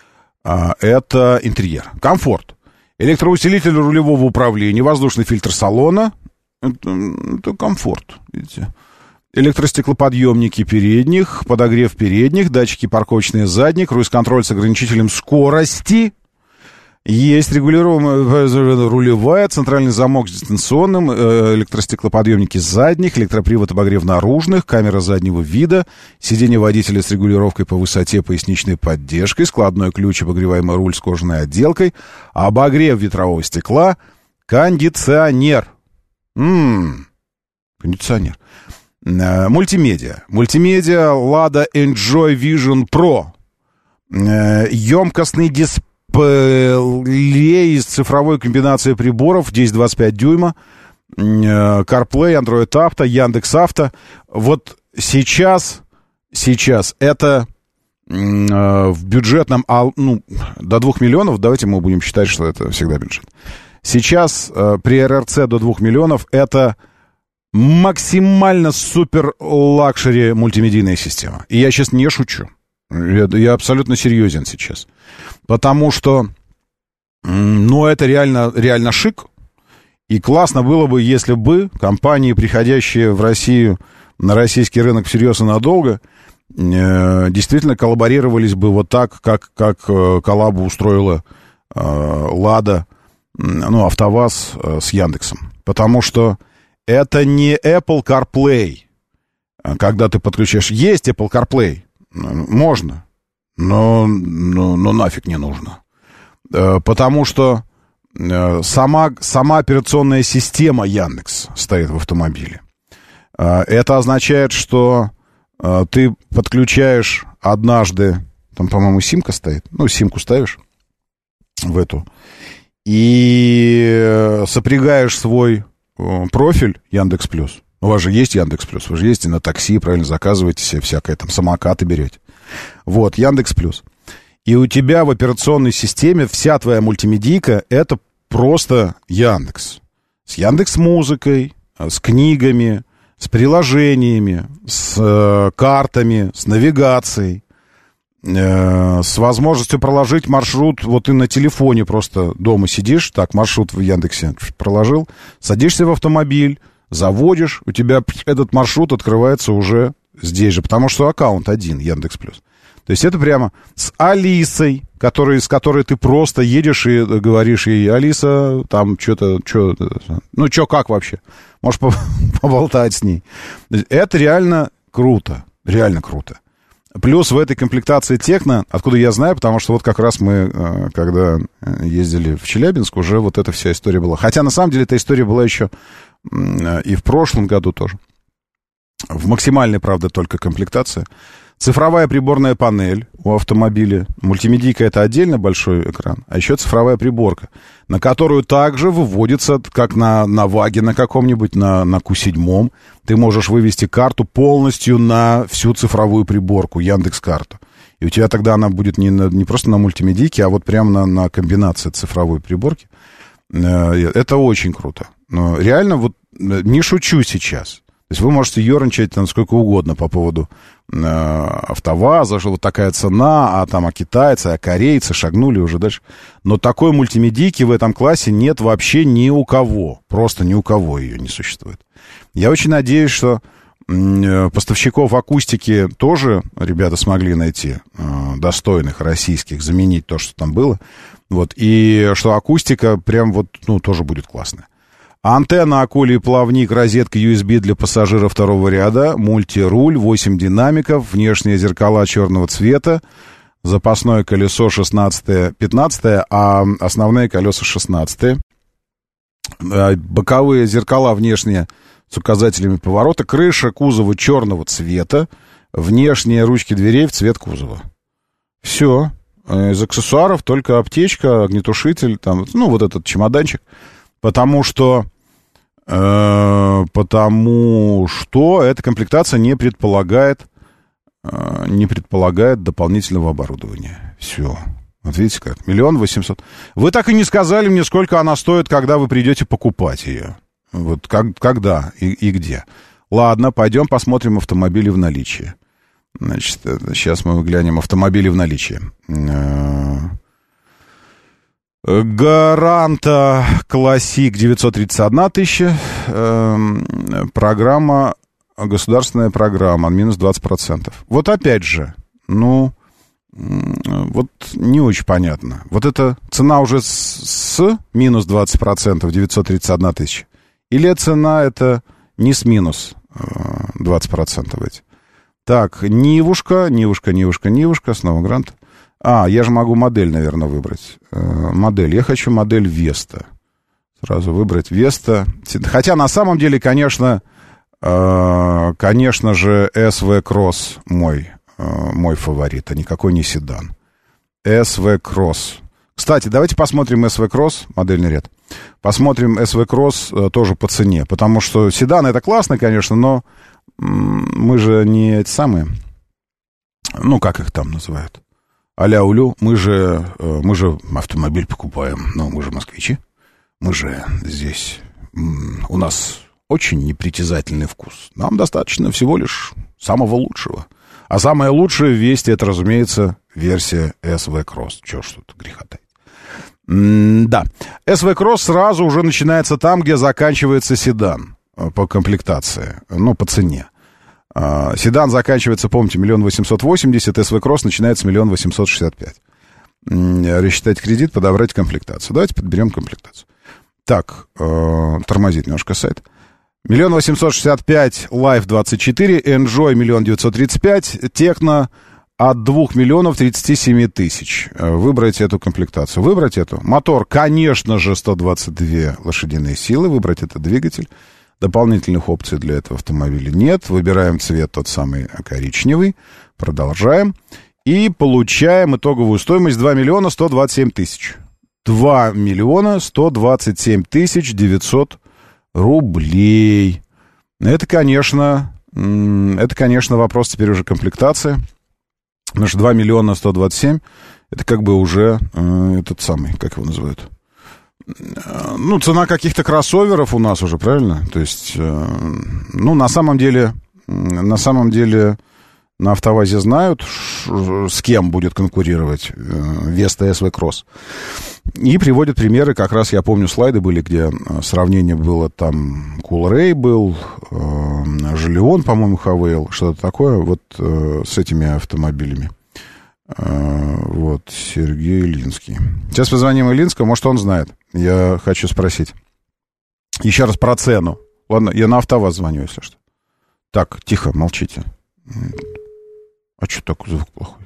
Это интерьер. Комфорт. Электроусилитель рулевого управления, воздушный фильтр салона. Это, это комфорт, видите. Электростеклоподъемники передних, подогрев передних, датчики парковочные задних, круиз-контроль с ограничителем скорости. Есть регулируемая рулевая, центральный замок с дистанционным, электростеклоподъемники задних, электропривод обогрев наружных, камера заднего вида, сиденье водителя с регулировкой по высоте, поясничной поддержкой, складной ключ, обогреваемый руль с кожаной отделкой, обогрев ветрового стекла, кондиционер. М-м, кондиционер. Мультимедиа. Мультимедиа Lada Enjoy Vision Pro. Емкостный дисплей из цифровой комбинации приборов, десять двадцать пять дюйма, CarPlay, Android Auto, Яндекс Авто. Вот сейчас, сейчас это в бюджетном, ну, до двух миллионов, давайте мы будем считать, что это всегда бюджет. Сейчас при эр эр цэ до двух миллионов это максимально супер лакшери мультимедийная система. И я сейчас не шучу. Я, я абсолютно серьезен сейчас. Потому что, ну, это реально, реально шик. И классно было бы, если бы компании, приходящие в Россию, на российский рынок всерьез и надолго, действительно коллаборировались бы вот так, как, как коллабу устроила э, Лада, ну, АвтоВАЗ э, с Яндексом. Потому что это не Apple CarPlay, когда ты подключаешь. Есть Apple CarPlay, можно, но, но, но нафиг не нужно. Э, потому что э, сама, сама операционная система Яндекс стоит в автомобиле. Э, это означает, что ты подключаешь однажды, там, по-моему, симка стоит, ну, симку ставишь в эту, и сопрягаешь свой профиль Яндекс.Плюс. У вас же есть Яндекс.Плюс, вы же ездите на такси, правильно, заказываете себе всякое, там, самокаты берете. Вот, Яндекс.Плюс. И у тебя в операционной системе вся твоя мультимедийка — это просто Яндекс. С Яндекс.Музыкой, с книгами, с приложениями, с э, картами, с навигацией, э, с возможностью проложить маршрут. Вот ты на телефоне просто дома сидишь, так, маршрут в Яндексе проложил, садишься в автомобиль, заводишь, у тебя этот маршрут открывается уже здесь же, потому что аккаунт один, Яндекс.Плюс. То есть это прямо с Алисой, который, с которой ты просто едешь и говоришь ей: Алиса, там что-то, что, ну что, как вообще? Можешь поболтать с ней. Это реально круто, реально круто. Плюс в этой комплектации техно, откуда я знаю, потому что вот как раз мы, когда ездили в Челябинск, уже вот эта вся история была. Хотя на самом деле эта история была еще и в прошлом году тоже. В максимальной, правда, только комплектация. Цифровая приборная панель у автомобиля. Мультимедийка — это отдельно большой экран, а еще цифровая приборка, на которую также выводится, как на, на Ваге на каком-нибудь, на, на Ку семь, ты можешь вывести карту полностью на всю цифровую приборку, Яндекс.Карту. И у тебя тогда она будет не, на, не просто на мультимедийке, а вот прямо на, на комбинации цифровой приборки. Это очень круто. Но реально, вот не шучу сейчас. То есть вы можете ерничать там сколько угодно по поводу э, АвтоВАЗа, что вот такая цена, а там а китайцы, а корейцы шагнули уже дальше. Но такой мультимедийки в этом классе нет вообще ни у кого. Просто ни у кого ее не существует. Я очень надеюсь, что э, поставщиков акустики тоже ребята смогли найти э, достойных российских, заменить то, что там было. Вот, и что акустика прям вот, ну, тоже будет классная. Антенна, акулий плавник, розетка ю эс би для пассажира второго ряда, мультируль, восемь динамиков, внешние зеркала черного цвета, запасное колесо шестнадцатое пятнадцатое, а основные колеса шестнадцатое. Боковые зеркала внешние с указателями поворота, крыша кузова черного цвета, внешние ручки дверей в цвет кузова. Все. Из аксессуаров только аптечка, огнетушитель, там, ну, вот этот чемоданчик. Потому что, э, потому что эта комплектация не предполагает, э, не предполагает дополнительного оборудования. Все. Вот видите как? Миллион восемьсот. Вы так и не сказали мне, сколько она стоит, когда вы придете покупать ее. Вот как, когда и, и где. Ладно, пойдем посмотрим автомобили в наличии. Значит, сейчас мы глянем автомобили в наличии. Гаранта Классик девятьсот тридцать одна тысяча. Программа, государственная программа, минус двадцать процентов. Вот опять же, ну, вот не очень понятно. Вот эта цена уже с, с минус двадцать процентов, девятьсот тридцать одна тысяча. Или цена это не с минус двадцать процентов эти. Так, Нивушка, Нивушка, Нивушка, Нивушка, снова Грант. А, я же могу модель, наверное, выбрать. Э, модель. Я хочу модель Веста. Сразу выбрать Веста. Хотя, на самом деле, конечно, э, конечно же, эс ви Cross мой, э, мой фаворит, а никакой не седан. эс ви Cross. Кстати, давайте посмотрим эс ви Cross, модельный ряд. Посмотрим эс ви Cross э, тоже по цене. Потому что седан — это классно, конечно, но м- мы же не эти самые... ну, как их там называют, а-ля улю, мы же, мы же автомобиль покупаем, ну, мы же москвичи, мы же здесь, у нас очень непритязательный вкус, нам достаточно всего лишь самого лучшего. А самая лучшая весть, это, разумеется, версия эс ви Cross. Чего ж тут греха таить. М-да. эс ви Cross сразу уже начинается там, где заканчивается седан по комплектации, ну, по цене. А, седан заканчивается, помните, миллион восемьсот восемьдесят, эс ви Cross начинается миллион восемьсот шестьдесят пять. Рассчитать кредит, подобрать комплектацию. Давайте подберем комплектацию. Так, э, тормозит немножко сайт. Миллион восемьсот шестьдесят пять, Life двадцать четыре, Enjoy миллион девятьсот тридцать пять, Техно от двух миллионов тридцати семи тысяч. Выбрать эту комплектацию. Выбрать эту. Мотор, конечно же, сто двадцать две лошадиные силы. Выбрать этот двигатель. Дополнительных опций для этого автомобиля нет. Выбираем цвет тот самый коричневый. Продолжаем. И получаем итоговую стоимость два миллиона сто двадцать семь тысяч. два миллиона сто двадцать семь тысяч девятьсот рублей. Это, конечно, это, конечно, вопрос теперь уже комплектации. Потому что два миллиона сто двадцать семь, это как бы уже э, этот самый, как его называют? Э, ну, цена каких-то кроссоверов у нас уже, правильно? То есть, э, ну, на самом деле, на самом деле на АвтоВАЗе знают, ш, с кем будет конкурировать э, Vesta эс ви Cross. И приводят примеры, как раз я помню, слайды были, где сравнение было, там, Coolray был, э, Желеон, по-моему, Хавейл, что-то такое, вот э, с этими автомобилями. Э, вот, Сергей Ильинский. Сейчас позвоним Ильинскому, может, он знает. Я хочу спросить. Еще раз про цену. Ладно, я на АвтоВАЗ звоню, если что. Так, тихо, молчите. А что такой звук плохой?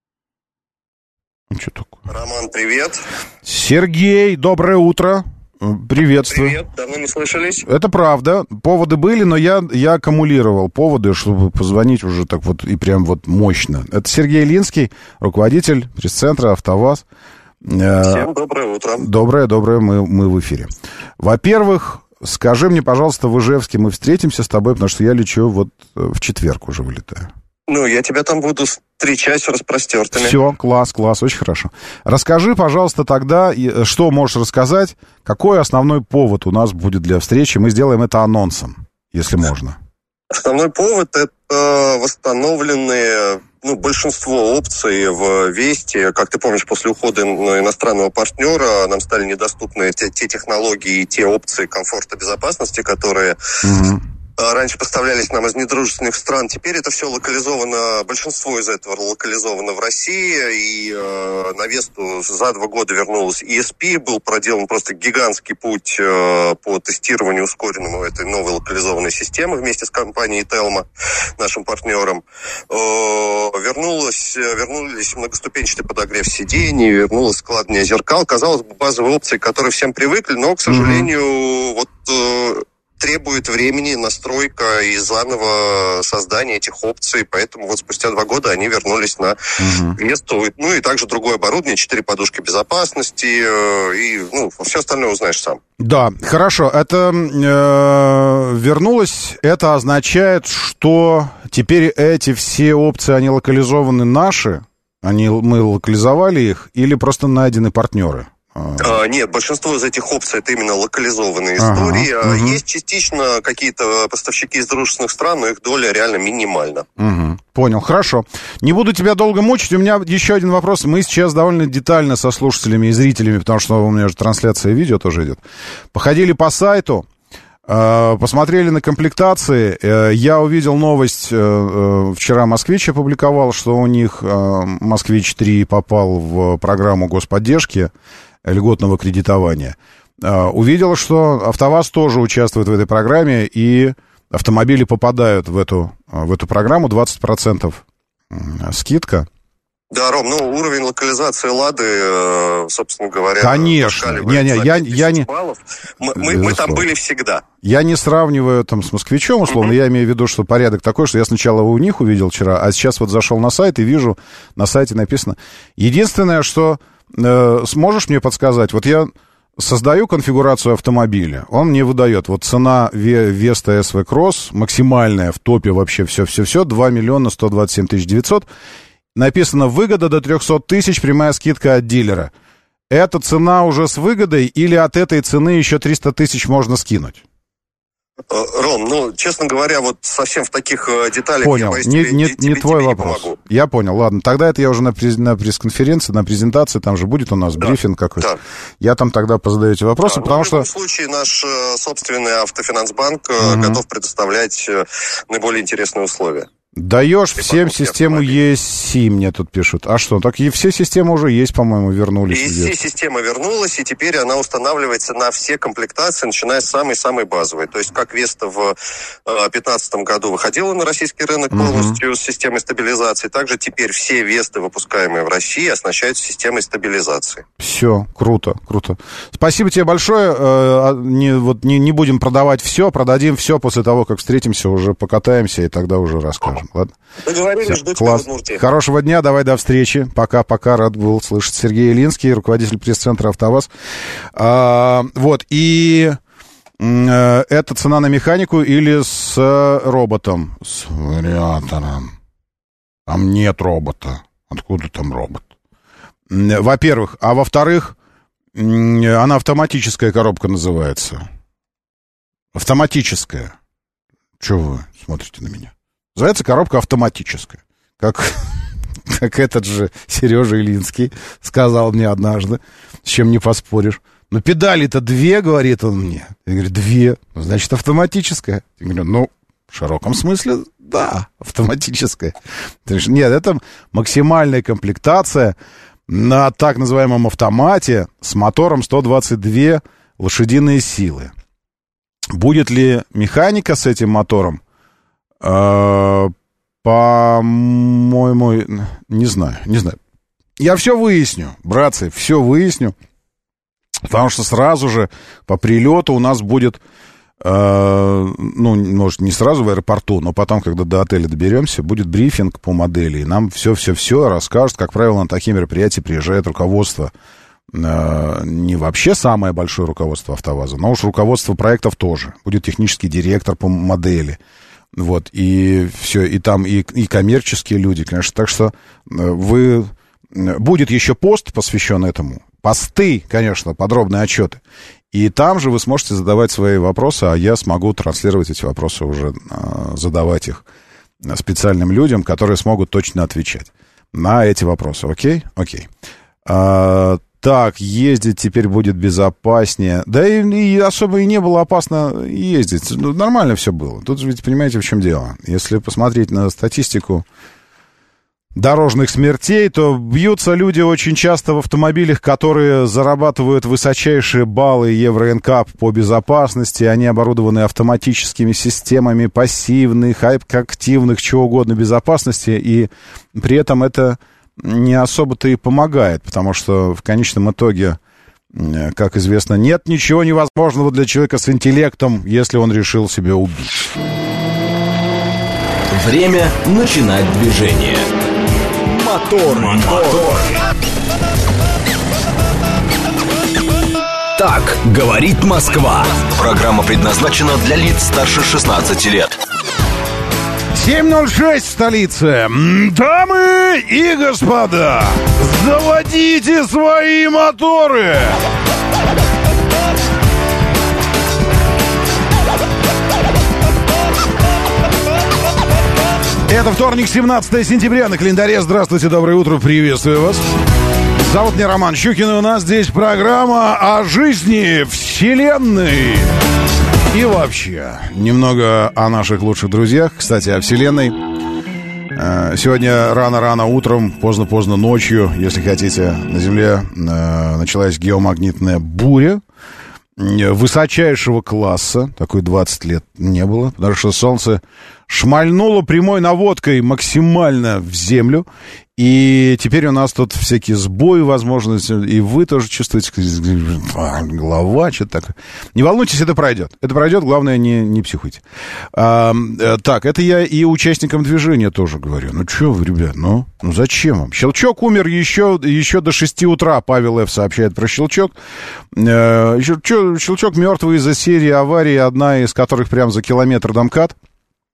Ну, что такое? Роман, привет. Сергей, доброе утро. Приветствую. Привет, давно не слышались. Это правда. Поводы были, но я, я аккумулировал поводы, чтобы позвонить уже так вот и прям вот мощно. Это Сергей Ильинский, руководитель пресс-центра АвтоВАЗ. Всем доброе утро. Доброе, доброе, мы, мы в эфире. Во-первых, скажи мне, пожалуйста, в Ижевске мы встретимся с тобой, потому что я лечу вот в четверг уже вылетаю. Ну, я тебя там буду встречать с распростертыми. Все, класс, класс, очень хорошо. Расскажи, пожалуйста, тогда, что можешь рассказать, какой основной повод у нас будет для встречи. Мы сделаем это анонсом, если можно. Основной повод — это восстановленные, ну, большинство опций в Весте. Как ты помнишь, после ухода иностранного партнера нам стали недоступны те, те технологии и те опции комфорта и безопасности, которые... Угу. Раньше поставлялись нам из недружественных стран, теперь это все локализовано, большинство из этого локализовано в России, и э, на Весту за два года вернулась и эс пи, был проделан просто гигантский путь э, по тестированию ускоренному этой новой локализованной системы вместе с компанией Telma, нашим партнером. Э, вернулась, вернулись многоступенчатый подогрев сидений, вернулось складывание зеркал, казалось бы, базовые опции, к которым всем привыкли, но, к сожалению, mm-hmm. вот... Э, требует времени настройка и заново создание этих опций, поэтому вот спустя два года они вернулись на uh-huh. Весту. Ну и также другое оборудование, четыре подушки безопасности и, ну, все остальное узнаешь сам. Да, хорошо. Это э, вернулось, это означает, что теперь эти все опции, они локализованы наши, они, мы локализовали их, или просто найдены партнеры? А, нет, большинство из этих опций — это именно локализованные истории. Ага, угу. Есть частично какие-то поставщики из дружественных стран, но их доля реально минимальна. Угу. Понял, хорошо. Не буду тебя долго мучить. У меня еще один вопрос. Мы сейчас довольно детально со слушателями и зрителями, потому что у меня же трансляция видео тоже идет, походили по сайту, посмотрели на комплектации. Я увидел новость, вчера «Москвич» опубликовал, что у них «Москвич три» попал в программу господдержки льготного кредитования. Увидел, что АвтоВАЗ тоже участвует в этой программе, и автомобили попадают в эту, в эту программу, двадцать процентов скидка. Да, Ром, ну, уровень локализации «Лады», собственно говоря... Конечно. Не, не, я, я не... Мы, мы, мы там были всегда. Я не сравниваю там с «Москвичом», условно. Mm-hmm. Я имею в виду, что порядок такой, что я сначала у них увидел вчера, а сейчас вот зашел на сайт и вижу, на сайте написано. Единственное, что... Э, сможешь мне подсказать? Вот я создаю конфигурацию автомобиля, он мне выдает, вот цена Vesta эс ви Cross, максимальная в топе вообще все-все-все, два миллиона сто двадцать семь тысяч девятьсот. написано «выгода до триста тысяч, прямая скидка от дилера». Эта цена уже с выгодой или от этой цены еще триста тысяч можно скинуть? Ром, ну, честно говоря, вот совсем в таких деталях... Понял, я, не, тебе, не, тебе, не твой тебе вопрос. Не я понял, ладно. Тогда это я уже на, пресс, на пресс-конференции, на презентации, там же будет у нас да, брифинг какой-то. Да. Я там тогда позадаю эти вопросы, да, потому что... В любом случае наш собственный Автофинансбанк угу. готов предоставлять наиболее интересные условия. Даешь всем систему и эс си, мне тут пишут. А что, так и все системы уже есть, по-моему, вернулись. и эс си-система вернулась, и теперь она устанавливается на все комплектации, начиная с самой-самой базовой. То есть, как Веста в две тысячи пятнадцатом году выходила на российский рынок полностью uh-huh. с системой стабилизации, также теперь все Весты, выпускаемые в России, оснащаются системой стабилизации. Все, круто, круто. Спасибо тебе большое. Не, вот, не, не будем продавать все, продадим все после того, как встретимся, уже покатаемся, и тогда уже расскажем. Ладно? Договорились, жду тебя в Удмуртии. Хорошего дня, давай до встречи. Пока-пока, рад был слышать. Сергей Илинский, руководитель пресс-центра «АвтоВАЗ». А, вот, и а, это цена на механику или с роботом? С вариатором. Там нет робота. Откуда там робот? Во-первых. А во-вторых, она автоматическая коробка называется. Автоматическая. Чего вы смотрите на меня? Называется коробка автоматическая. Как, как этот же Сережа Илинский сказал мне однажды, с чем не поспоришь. Ну, педали-то две, говорит он мне. Я говорю, две. Ну, значит, автоматическая. Я говорю, ну, в широком смысле, да, автоматическая. Нет, это максимальная комплектация на так называемом автомате с мотором сто двадцать две лошадиные силы. Будет ли механика с этим мотором? Uh, по-моему, не знаю, не знаю. Я все выясню, братцы, все выясню. Потому что сразу же по прилету у нас будет, uh, ну, может, не сразу в аэропорту, но потом, когда до отеля доберемся, будет брифинг по модели. И нам все-все-все расскажут. Как правило, на такие мероприятия приезжает руководство. Uh, не вообще самое большое руководство АвтоВАЗа, но уж руководство проектов тоже. Будет технический директор по модели. Вот, и все, и там и, и коммерческие люди, конечно. Так что вы... Будет еще пост, посвященный этому. Посты, конечно, подробные отчеты. И там же вы сможете задавать свои вопросы, а я смогу транслировать эти вопросы уже, задавать их специальным людям, которые смогут точно отвечать на эти вопросы. Окей? Окей. А, так, ездить теперь будет безопаснее. Да и, и особо и не было опасно ездить. Ну, нормально все было. Тут ведь понимаете, в чем дело. Если посмотреть на статистику дорожных смертей, то бьются люди очень часто в автомобилях, которые зарабатывают высочайшие баллы Евро эн кап по безопасности. Они оборудованы автоматическими системами пассивных, активных, чего угодно безопасности. И при этом это не особо-то и помогает, потому что в конечном итоге, как известно, нет ничего невозможного для человека с интеллектом, если он решил себя убить. Время начинать движение. Мотор, мотор. Так говорит Москва. Программа предназначена для лиц старше шестнадцати лет. семь ноль шесть в столице. Дамы и господа, заводите свои моторы. Это вторник, семнадцатое сентября на календаре. Здравствуйте, доброе утро, приветствую вас. Зовут меня Роман Щукин, и у нас здесь программа о жизни, вселенной и вообще немного о наших лучших друзьях. Кстати, о вселенной. Сегодня рано-рано утром, поздно-поздно ночью, если хотите, на Земле началась геомагнитная буря высочайшего класса. Такой двадцать лет не было, потому что Солнце шмальнуло прямой наводкой максимально в Землю. И теперь у нас тут всякие сбои, возможности, и вы тоже чувствуете, голова, что-то такое. Не волнуйтесь, это пройдет. Это пройдет, главное, не, не психуйте. А, так, это я и участникам движения тоже говорю. Ну, что вы, ребят, ну, ну зачем вам? Щелчок умер еще, еще до шести утра, Павел Ф. сообщает про Щелчок. А, Щелчок мертвый из-за серии аварий, одна из которых прям за километр домкат.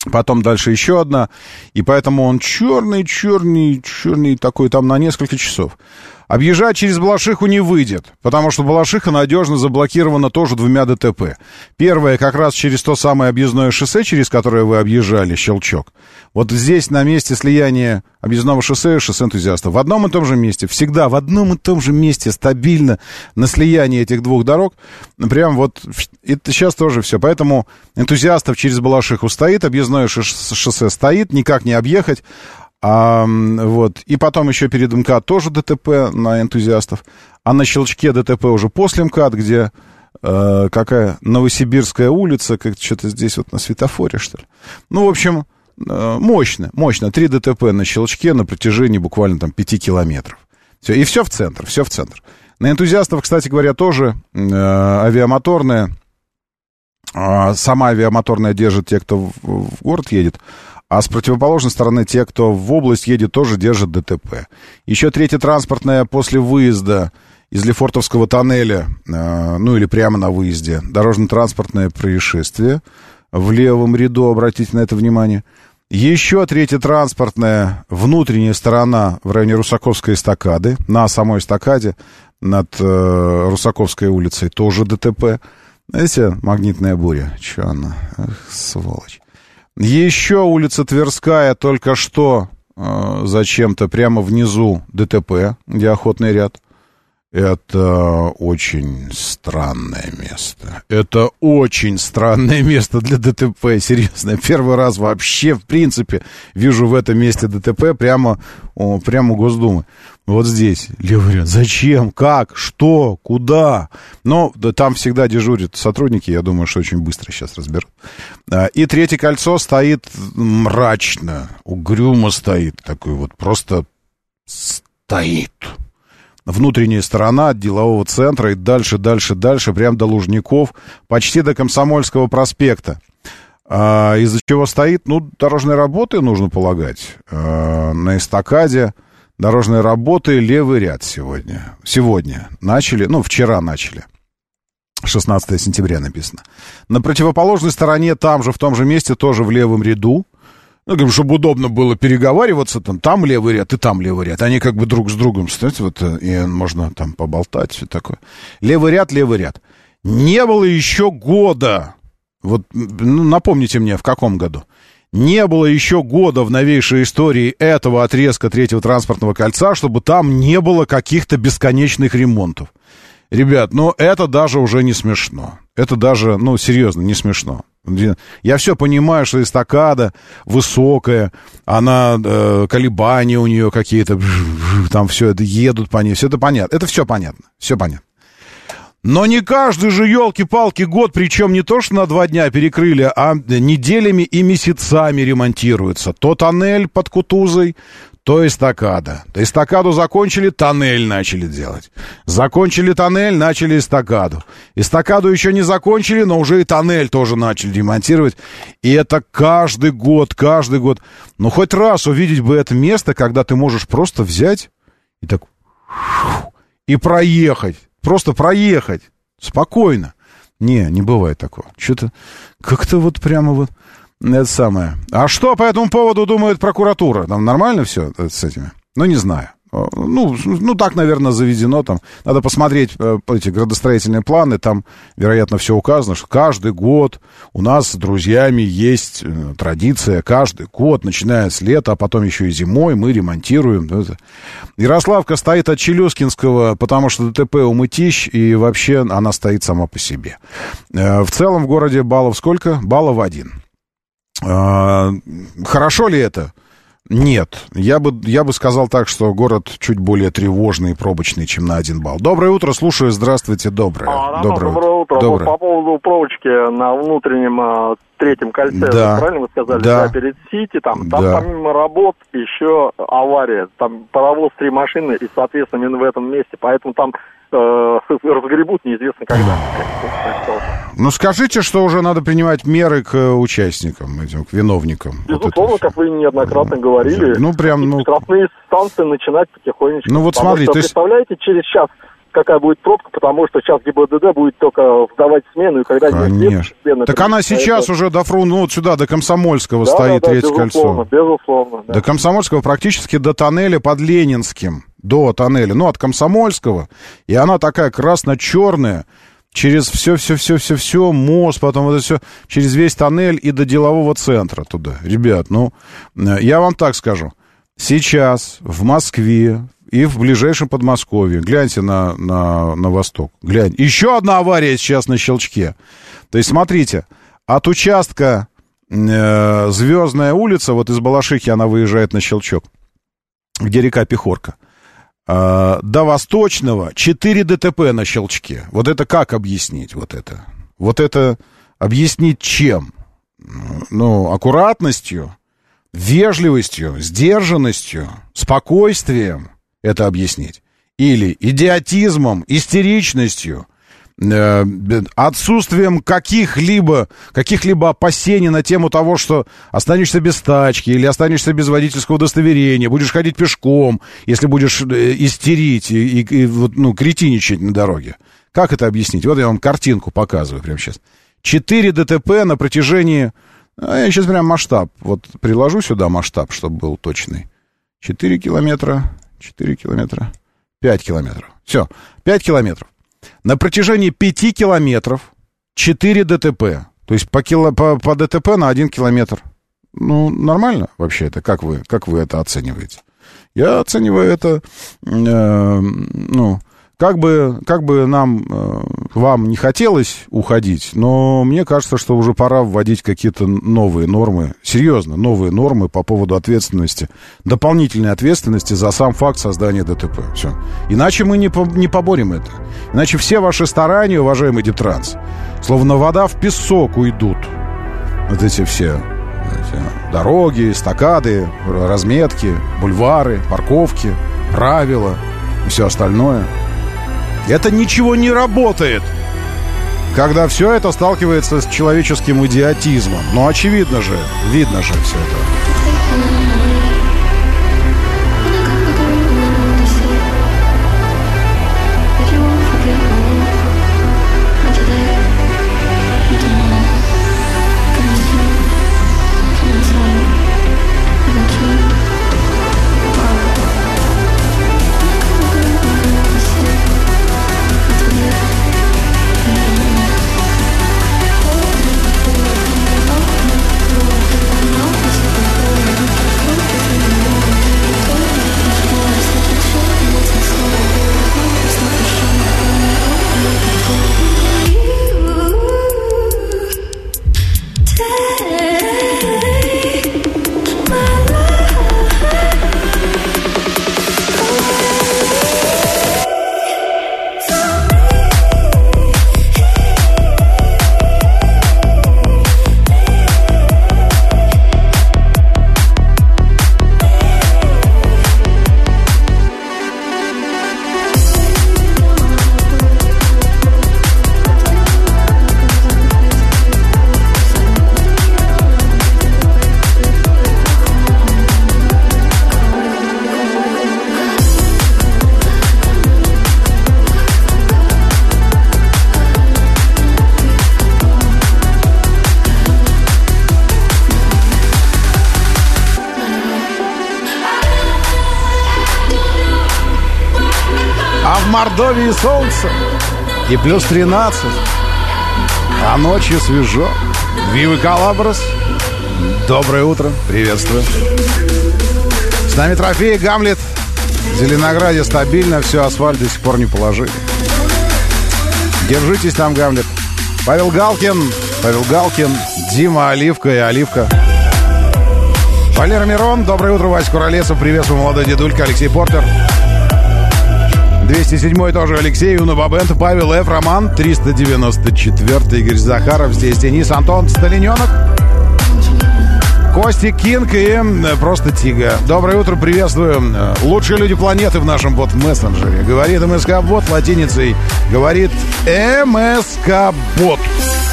Потом дальше еще одна. И поэтому он черный, черный, черный такой там на несколько часов. Объезжать через Балашиху не выйдет, потому что Балашиха надежно заблокирована тоже двумя ДТП. Первое как раз через то самое объездное шоссе, через которое вы объезжали, Щелчок. Вот здесь, на месте слияния объездного шоссе и шоссе энтузиастов, в одном и том же месте, всегда в одном и том же месте, стабильно, на слиянии этих двух дорог, прям вот, это сейчас тоже все. Поэтому энтузиастов через Балашиху стоит, объездное шоссе стоит, никак не объехать. А, вот. И потом еще перед МКАД тоже ДТП на энтузиастов. А на Щелчке ДТП уже после МКАД, где э, какая Новосибирская улица, как что-то здесь вот на светофоре, что ли. Ну, в общем, э, мощно, мощно. Три ДТП на Щелчке на протяжении буквально там пяти километров. Все, и все в центр, все в центр. На энтузиастов, кстати говоря, тоже э, авиамоторная. Э, сама авиамоторная держит те, кто в, в город едет. А с противоположной стороны, те, кто в область едет, тоже держат ДТП. Еще третья транспортная после выезда из Лефортовского тоннеля, э, ну или прямо на выезде, дорожно-транспортное происшествие в левом ряду, обратите на это внимание. Еще третья транспортная, внутренняя сторона в районе Русаковской эстакады, на самой эстакаде над э, Русаковской улицей, тоже ДТП. Знаете, магнитная буря, че она, эх, сволочь. Еще улица Тверская, только что э, зачем-то прямо внизу ДТП, где охотный ряд. Это очень странное место. Это очень странное место для ДТП, серьезно. Первый раз вообще, в принципе, вижу в этом месте ДТП прямо, о, прямо у Госдумы. Вот здесь, левый ряд. Зачем? Как? Что? Куда? Но да, там всегда дежурят сотрудники, я думаю, что очень быстро сейчас разберут. И третье кольцо стоит мрачно, угрюмо стоит, такой вот просто стоит. Внутренняя сторона от делового центра и дальше, дальше, дальше, прям до Лужников, почти до Комсомольского проспекта. А, из-за чего стоит? Ну, дорожные работы, нужно полагать. А, на эстакаде дорожные работы, левый ряд сегодня. Сегодня начали, ну, вчера начали. шестнадцатое сентября написано. На противоположной стороне, там же, в том же месте, тоже в левом ряду. Ну, говорим, чтобы удобно было переговариваться, там, там левый ряд и там левый ряд. Они как бы друг с другом стоят, вот, и можно там поболтать, все такое. Левый ряд, левый ряд. Не было еще года, вот, ну, напомните мне, в каком году? Не было еще года в новейшей истории этого отрезка третьего транспортного кольца, чтобы там не было каких-то бесконечных ремонтов. Ребят, ну, это даже уже не смешно. Это даже, ну, серьезно, не смешно. Я все понимаю, что эстакада высокая, она, э, колебания у нее какие-то, там все это, едут по ней, все это понятно. Это все понятно, все понятно. Но не каждый же, елки-палки, год, причем не то, что на два дня перекрыли, а неделями и месяцами ремонтируется. То тоннель под Кутузой, то эстакада. Эстакаду закончили, тоннель начали делать. Закончили тоннель, начали эстакаду. Эстакаду еще не закончили, но уже и тоннель тоже начали ремонтировать. И это каждый год, каждый год. Ну, хоть раз увидеть бы это место, когда ты можешь просто взять и так... и проехать. Просто проехать. Спокойно. Не, не бывает такого. Что-то как-то вот прямо вот... Это самое. А что по этому поводу думает прокуратура? Там нормально все с этими? Ну, не знаю. Ну, ну, так, наверное, заведено там. Надо посмотреть э, эти градостроительные планы. Там, вероятно, все указано, что каждый год у нас с друзьями есть э, традиция. Каждый год, начиная с лета, а потом еще и зимой, мы ремонтируем. Это. Ярославка стоит от Челюскинского, потому что ДТП у Мытищ, и вообще она стоит сама по себе. Э, в целом в городе баллов сколько? Баллов один. Э, хорошо ли это? Нет, я бы, я бы сказал так, что город чуть более тревожный и пробочный, чем на один балл. Доброе утро, слушаю, здравствуйте, доброе. А, доброе, доброе утро. Доброе. По поводу пробочки на внутреннем а, третьем кольце, да. правильно вы сказали, да. Да, перед Сити, там, там да. помимо работ еще авария, там паровоз, три машины, и, соответственно, именно в этом месте, поэтому там э, разгребут неизвестно когда. Ну, скажите, что уже надо принимать меры к участникам, этим, к виновникам. Безусловно, вот как вы неоднократно говорили, ну, прям, ну... штрафные станции начинать потихонечку. Ну, вот Потому смотри, что, то есть... представляете, через час какая будет пробка, потому что сейчас ГИБДД будет только сдавать смену, и когда нет смены... Так она сейчас это... уже до Фру, ну вот сюда, до Комсомольского да, стоит да, да, третье безусловно, кольцо. Безусловно, да. До Комсомольского практически до тоннеля под Ленинским. До тоннеля, ну, от Комсомольского. И она такая красно-черная. Через все-все-все-все-все, мост, потом вот это все, через весь тоннель и до делового центра туда. Ребят, ну, я вам так скажу. Сейчас в Москве и в ближайшем Подмосковье, гляньте на, на, на восток, гляньте. Еще одна авария сейчас на Щелчке. То есть, смотрите, от участка э, Звездная улица, вот из Балашихи она выезжает на Щелчок, где река Пехорка, до Восточного четыре ДТП на Щелчке. Вот это как объяснить? Вот это? Вот это объяснить чем? Ну, аккуратностью, вежливостью, сдержанностью, спокойствием это объяснить. Или идиотизмом, истеричностью, э, отсутствием каких-либо, каких-либо опасений на тему того, что останешься без тачки или останешься без водительского удостоверения, будешь ходить пешком, если будешь истерить и, и, и ну, кретиничать на дороге. Как это объяснить? Вот я вам картинку показываю прямо сейчас. Четыре ДТП на протяжении... А я сейчас прям масштаб. Вот приложу сюда масштаб, чтобы был точный. Четыре километра, четыре километра, пять километров. Все, пять километров. На протяжении пяти километров четыре ДТП. То есть по, кило, по, по ДТП на один километр. Ну, нормально вообще это? Как вы, как вы это оцениваете? Я оцениваю это, э, ну, как бы, как бы нам, э, вам не хотелось уходить, но мне кажется, что уже пора вводить какие-то новые нормы, серьезно, новые нормы по поводу ответственности, дополнительной ответственности за сам факт создания ДТП. Все. Иначе мы не, по, не поборем это. Иначе все ваши старания, уважаемый Дептранс, словно вода в песок уйдут. Вот эти все эти дороги, эстакады, разметки, бульвары, парковки, правила и все остальное. Это ничего не работает, когда все это сталкивается с человеческим идиотизмом. Но очевидно же, видно же все это. В Мордовии солнце и плюс тринадцать, а ночью свежо. Вивы Калаброс, доброе утро, приветствую. С нами Трофей, Гамлет. В Зеленограде стабильно, все, асфальт до сих пор не положили. Держитесь там, Гамлет. Павел Галкин, Павел Галкин, Дима Оливка и Оливка. Валера Мирон, доброе утро, Вася Куролесов, приветствую, молодой дедулька, Алексей Портер. двести седьмой тоже Алексей, Уна Бабента, Павел Ф, Роман, триста девяносто четвёртый Игорь Захаров, здесь Денис, Антон Сталиненок, Костик Кинг и просто Тига. Доброе утро, приветствую. Лучшие люди планеты в нашем бот-мессенджере. Говорит МСК-бот латиницей, говорит МСК-бот.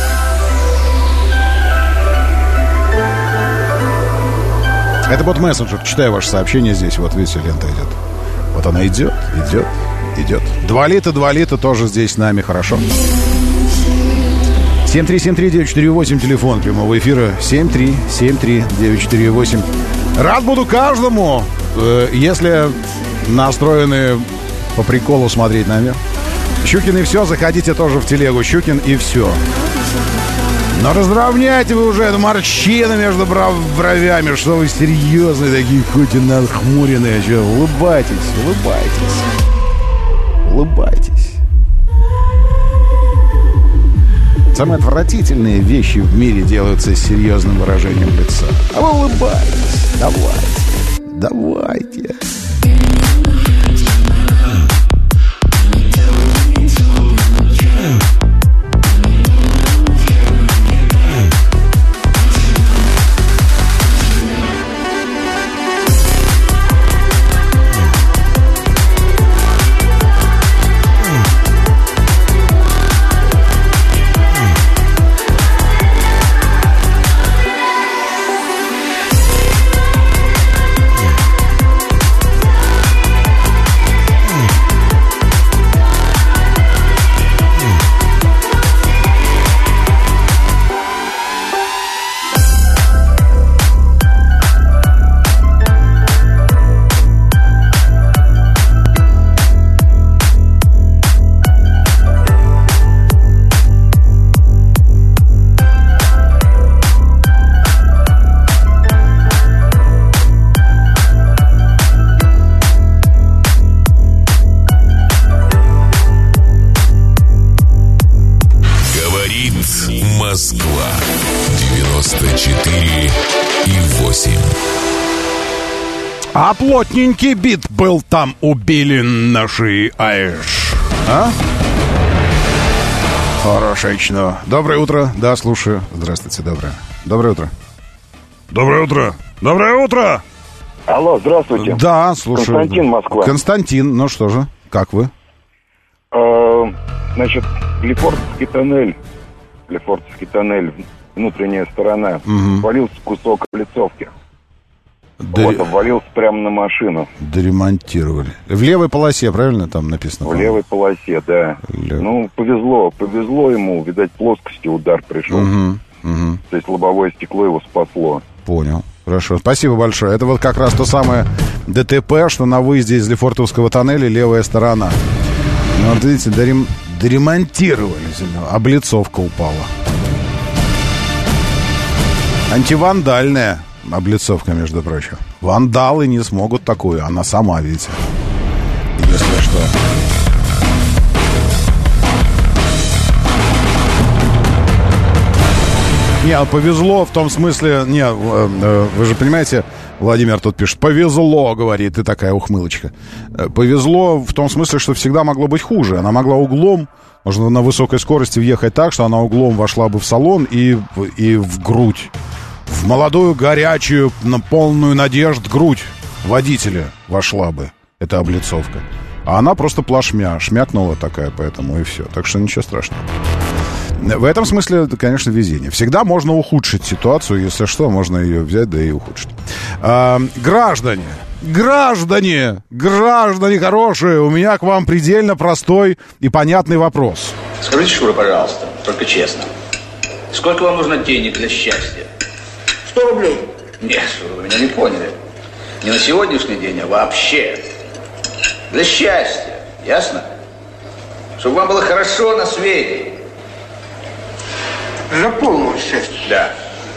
Это бот-мессенджер. Читаю ваше сообщение здесь. Вот видите, лента идет. Вот она идет, идет, идет. Два лита, два лита тоже здесь с нами, хорошо. семь три семь три девять четыре восемь, телефон прямого эфира. семь три семь три девять четыре восемь. Рад буду каждому, э, если настроены по приколу смотреть на мир. Щукин и все, заходите тоже в телегу. Щукин и все. Но разровняйте вы уже эту морщину между бровями. Что вы серьезные такие, хоть и нахмуренные. Что, улыбайтесь, улыбайтесь. Улыбайтесь. Самые отвратительные вещи в мире делаются с серьезным выражением лица. А вы улыбайтесь. Давайте. Давайте. А плотненький бит был там, убили наши аэш. А? Хорошечно. Доброе утро. Да, слушаю. Здравствуйте, доброе. Доброе утро. Доброе утро. Доброе утро. Алло, здравствуйте. Да, слушаю. Константин, Москва. Константин, ну что же, как вы? Э, значит, Лефортовский тоннель, Лефортовский тоннель, внутренняя сторона, угу. Валился кусок облицовки. Дор... Вот, обвалился прямо на машину. Доремонтировали. В левой полосе, правильно там написано? В там? Левой полосе, да. Лев... Ну, повезло, повезло ему, видать, плоскости удар пришел. Угу, угу. То есть лобовое стекло его спасло. Понял. Хорошо, спасибо большое. Это вот как раз то самое ДТП, что на выезде из Лефортовского тоннеля левая сторона. Ну, вот видите, дорем... доремонтировали. Облицовка упала. Антивандальная облицовка, между прочим. Вандалы не смогут такую. Она сама, видите. Если что. Не, повезло в том смысле... Не, вы же понимаете, Владимир тут пишет, повезло, говорит, и такая ухмылочка. Повезло в том смысле, что всегда могло быть хуже. Она могла углом, можно на высокой скорости въехать так, что она углом вошла бы в салон и, и в грудь. В молодую, горячую, на полную надежд грудь водителя вошла бы эта облицовка. А она просто плашмя, шмякнула такая, поэтому и все. Так что ничего страшного. В этом смысле, это, конечно, везение. Всегда можно ухудшить ситуацию, если что, можно ее взять, да и ухудшить. А, граждане, граждане, граждане хорошие, у меня к вам предельно простой и понятный вопрос. Скажите, Шура, пожалуйста, только честно, сколько вам нужно денег для счастья? Сто рублей. Нет, Шура, вы меня не поняли. Не на сегодняшний день, а вообще. Для счастья, ясно? Чтобы вам было хорошо на свете. Для полного счастья? Да.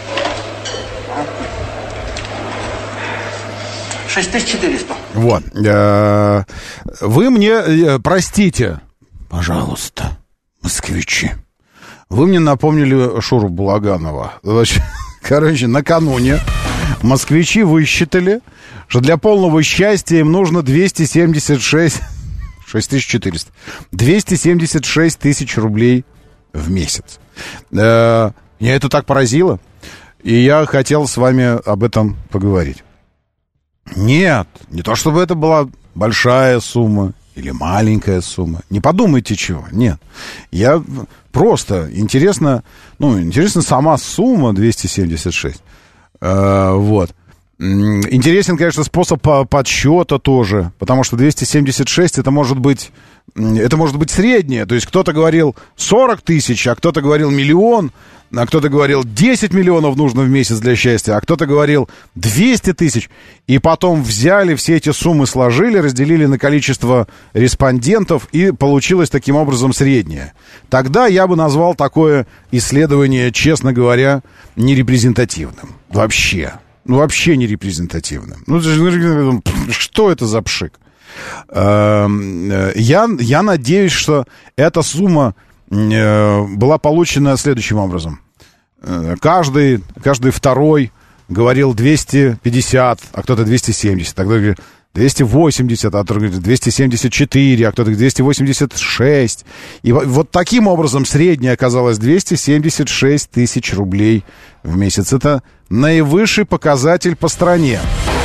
шесть тысяч четыреста. Вот. Вы мне простите, пожалуйста, москвичи. Вы мне напомнили Шуру Балаганова. Короче, накануне москвичи высчитали, что для полного счастья им нужно двести семьдесят шесть... шесть тысяч четыреста. двести семьдесят шесть тысяч рублей в месяц. Меня это так поразило, и я хотел с вами об этом поговорить. Нет, не то чтобы это была большая сумма или маленькая сумма. Не подумайте чего, нет. Я просто интересно, ну, интересна сама сумма двести семьдесят шесть. Вот. Интересен, конечно, способ подсчета тоже, потому что двести семьдесят шесть это может быть, это может быть среднее. То есть кто-то говорил сорок тысяч, а кто-то говорил миллион, а кто-то говорил десять миллионов нужно в месяц для счастья, а кто-то говорил двести тысяч. И потом взяли все эти суммы, сложили, разделили на количество респондентов, и получилось таким образом среднее. Тогда я бы назвал такое исследование, честно говоря, нерепрезентативным. Вообще. Ну, вообще не репрезентативным. Ну, что это за пшик? Я, я надеюсь, что эта сумма была получена следующим образом. Каждый, каждый второй говорил двести пятьдесят, а кто-то двести семьдесят. Тогда говорит двести восемьдесят, а кто-то говорит двести семьдесят четыре, а кто-то двести восемьдесят шесть. И вот таким образом средняя оказалась двести семьдесят шесть тысяч рублей в месяц. Это наивысший показатель по стране.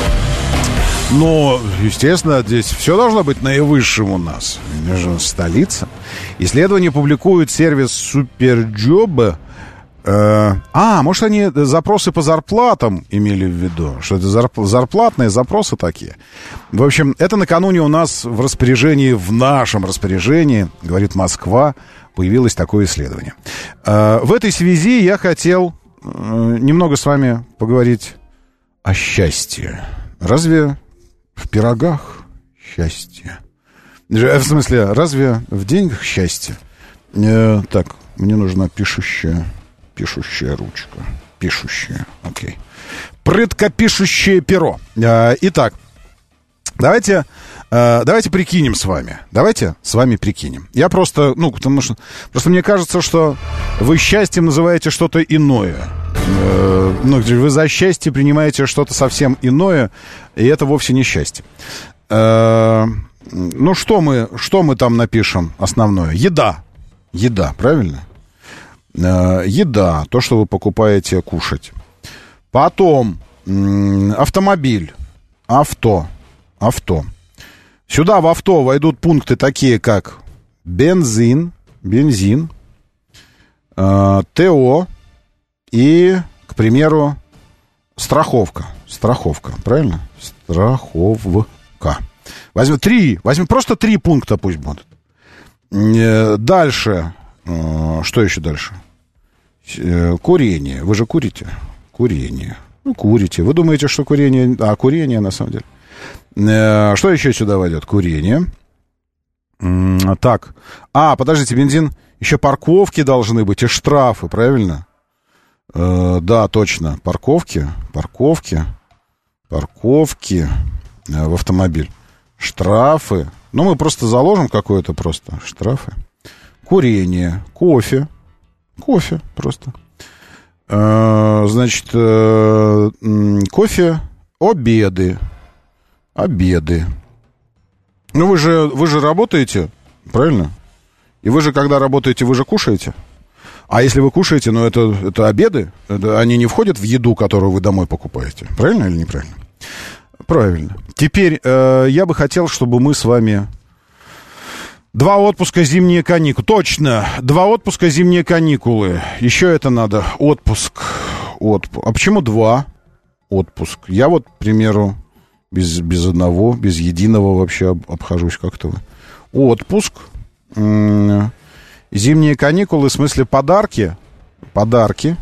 Но, естественно, здесь все должно быть наивысшим у нас. Это же столица. Исследование публикует сервис Суперджоба. Э, а, может, они запросы по зарплатам имели в виду? Что это зарп- зарплатные запросы такие? В общем, это накануне у нас в распоряжении, в нашем распоряжении, говорит Москва, появилось такое исследование. Э, в этой связи я хотел э, немного с вами поговорить о счастье. Разве в пирогах счастье? В смысле, разве в деньгах счастье? Э, так, мне нужна пишущая, пишущая ручка. Пишущая, окей. Прытко пишущее перо. Э, итак, давайте, э, давайте прикинем с вами. Давайте с вами прикинем. Я просто, ну, потому что, просто мне кажется, что вы счастьем называете что-то иное. Э, ну, вы за счастье принимаете что-то совсем иное, и это вовсе не счастье. Э, ну, что мы, что мы там напишем основное? Еда. Еда, правильно? Э, еда, то, что вы покупаете кушать. Потом э, автомобиль. Авто. Авто. Сюда в авто войдут пункты такие, как бензин, бензин, э, ТО и, к примеру, страховка. Страховка, правильно? Страховка. Возьмем три, возьмем просто три пункта пусть будут. Э, дальше, э, что еще дальше? Э, курение. Вы же курите? Курение. Ну, курите. Вы думаете, что курение... А, курение, на самом деле. Э, что еще сюда войдет? Курение. Э, так. А, подождите, бензин. Еще парковки должны быть и штрафы, правильно? Э, да, точно. Парковки. Парковки. Парковки э, в автомобиль. Штрафы. Ну, мы просто заложим какое-то просто. Штрафы. Курение. Кофе. Кофе просто. Э, значит, э, кофе. Обеды. Обеды. Ну, вы же, вы же работаете, правильно? И вы же, когда работаете, вы же кушаете. А если вы кушаете, ну, это, это обеды, это, они не входят в еду, которую вы домой покупаете. Правильно или неправильно? Правильно. Теперь э, я бы хотел, чтобы мы с вами... Два отпуска, зимние каникулы. Точно, два отпуска, зимние каникулы. Еще это надо. Отпуск. Отпуск. А почему два? Отпуск. Я вот, к примеру, без, без одного, без единого вообще об, обхожусь как-то. Отпуск. М-м- зимние каникулы, в смысле подарки. Подарки.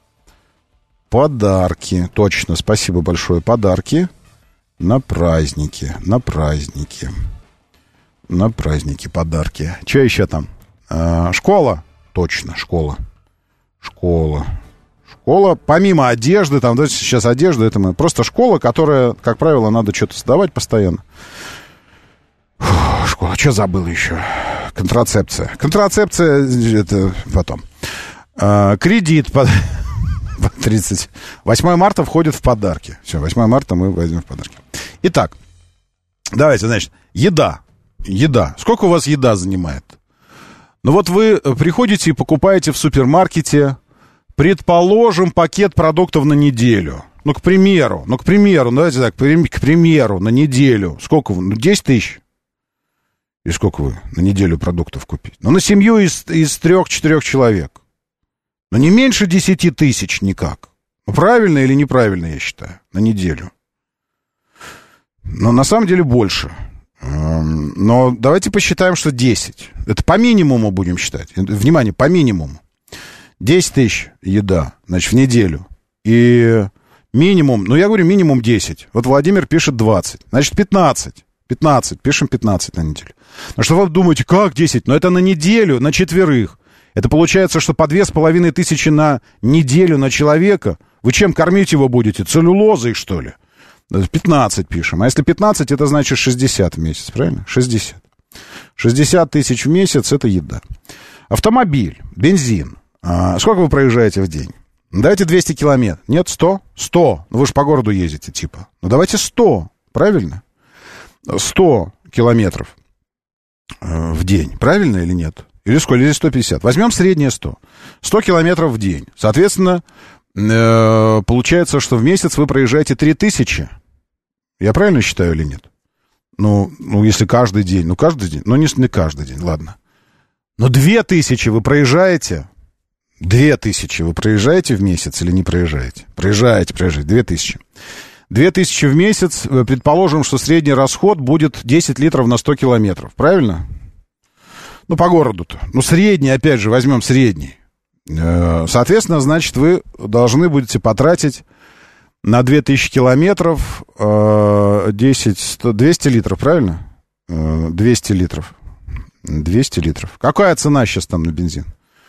Подарки. Точно, спасибо большое. Подарки на праздники. На праздники. На праздники подарки. Что еще там? А, школа. Точно, школа. Школа. Школа, помимо одежды, там, да, сейчас одежда, это мы... Просто школа, которая, как правило, надо что-то сдавать постоянно. Фу, школа. Что забыл еще? Контрацепция. Контрацепция, это потом. А, кредит под... тридцать. восьмое марта входит в подарки. Все, восьмое марта мы возьмем в подарки. Итак, давайте, значит, еда. Еда. Сколько у вас еда занимает? Ну вот вы приходите и покупаете в супермаркете, предположим, пакет продуктов на неделю. Ну, к примеру, ну, к примеру, ну, давайте так, к примеру, на неделю. Сколько вы? Ну, десять тысяч. И сколько вы на неделю продуктов купить? Ну, на семью из, из трех-четырех человек. Ну, не меньше десяти тысяч никак. Ну, правильно или неправильно, я считаю, на неделю. Но на самом деле больше. Но давайте посчитаем, что десять. Это по минимуму будем считать. Внимание, по минимуму. десять тысяч еда, значит, в неделю. И минимум, ну я говорю минимум десять. Вот Владимир пишет двадцать. Значит, пятнадцать. пятнадцать. Пишем пятнадцать на неделю. Ну что вы думаете, как десять? Но это на неделю, на четверых. Это получается, что по две с половиной тысячи на неделю на человека. Вы чем кормить его будете? Целлюлозой, что ли? пятнадцать пишем. А если пятнадцать, это значит шестьдесят в месяц, правильно? шестьдесят. шестьдесят тысяч в месяц — это еда. Автомобиль, бензин. А сколько вы проезжаете в день? Давайте двести километров. Нет, сто? сто. Ну вы же по городу ездите, типа. Ну давайте сто, правильно? сто километров в день, правильно или нет? Или сколько? Или сто пятьдесят. Возьмем среднее сто. сто километров в день. Соответственно, получается, что в месяц вы проезжаете три тысячи. Я правильно считаю или нет? Ну, ну, если каждый день. Ну, каждый день. Ну, не, не каждый день, ладно. Но две тысячи вы проезжаете. Две тысячи вы проезжаете в месяц или не проезжаете? Проезжаете, проезжаете. Две тысячи. Две тысячи в месяц. Предположим, что средний расход будет десять литров на сто километров. Правильно? Ну, по городу-то. Ну, средний, опять же, возьмем средний. Соответственно, значит, вы должны будете потратить на две тысячи километров десять, сто, двести литров, правильно? двести литров. двести литров. Какая цена сейчас там на бензин?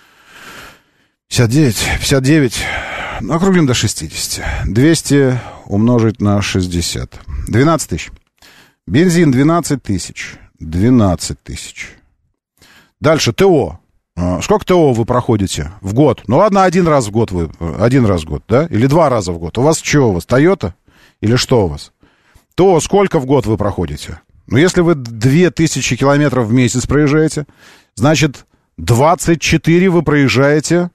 пятьдесят девять. пятьдесят девять. Ну, округлим до шестидесяти. двести умножить на шестьдесят. двенадцать тысяч. Бензин двенадцать тысяч. двенадцать тысяч. Дальше ТО. Сколько ТО вы проходите в год? Ну ладно, один раз в год вы, один раз в год, да? Или два раза в год. У вас что у вас, Тойота? Или что у вас? ТО сколько в год вы проходите? Ну если вы две тысячи километров в месяц проезжаете, значит двадцать четыре вы проезжаете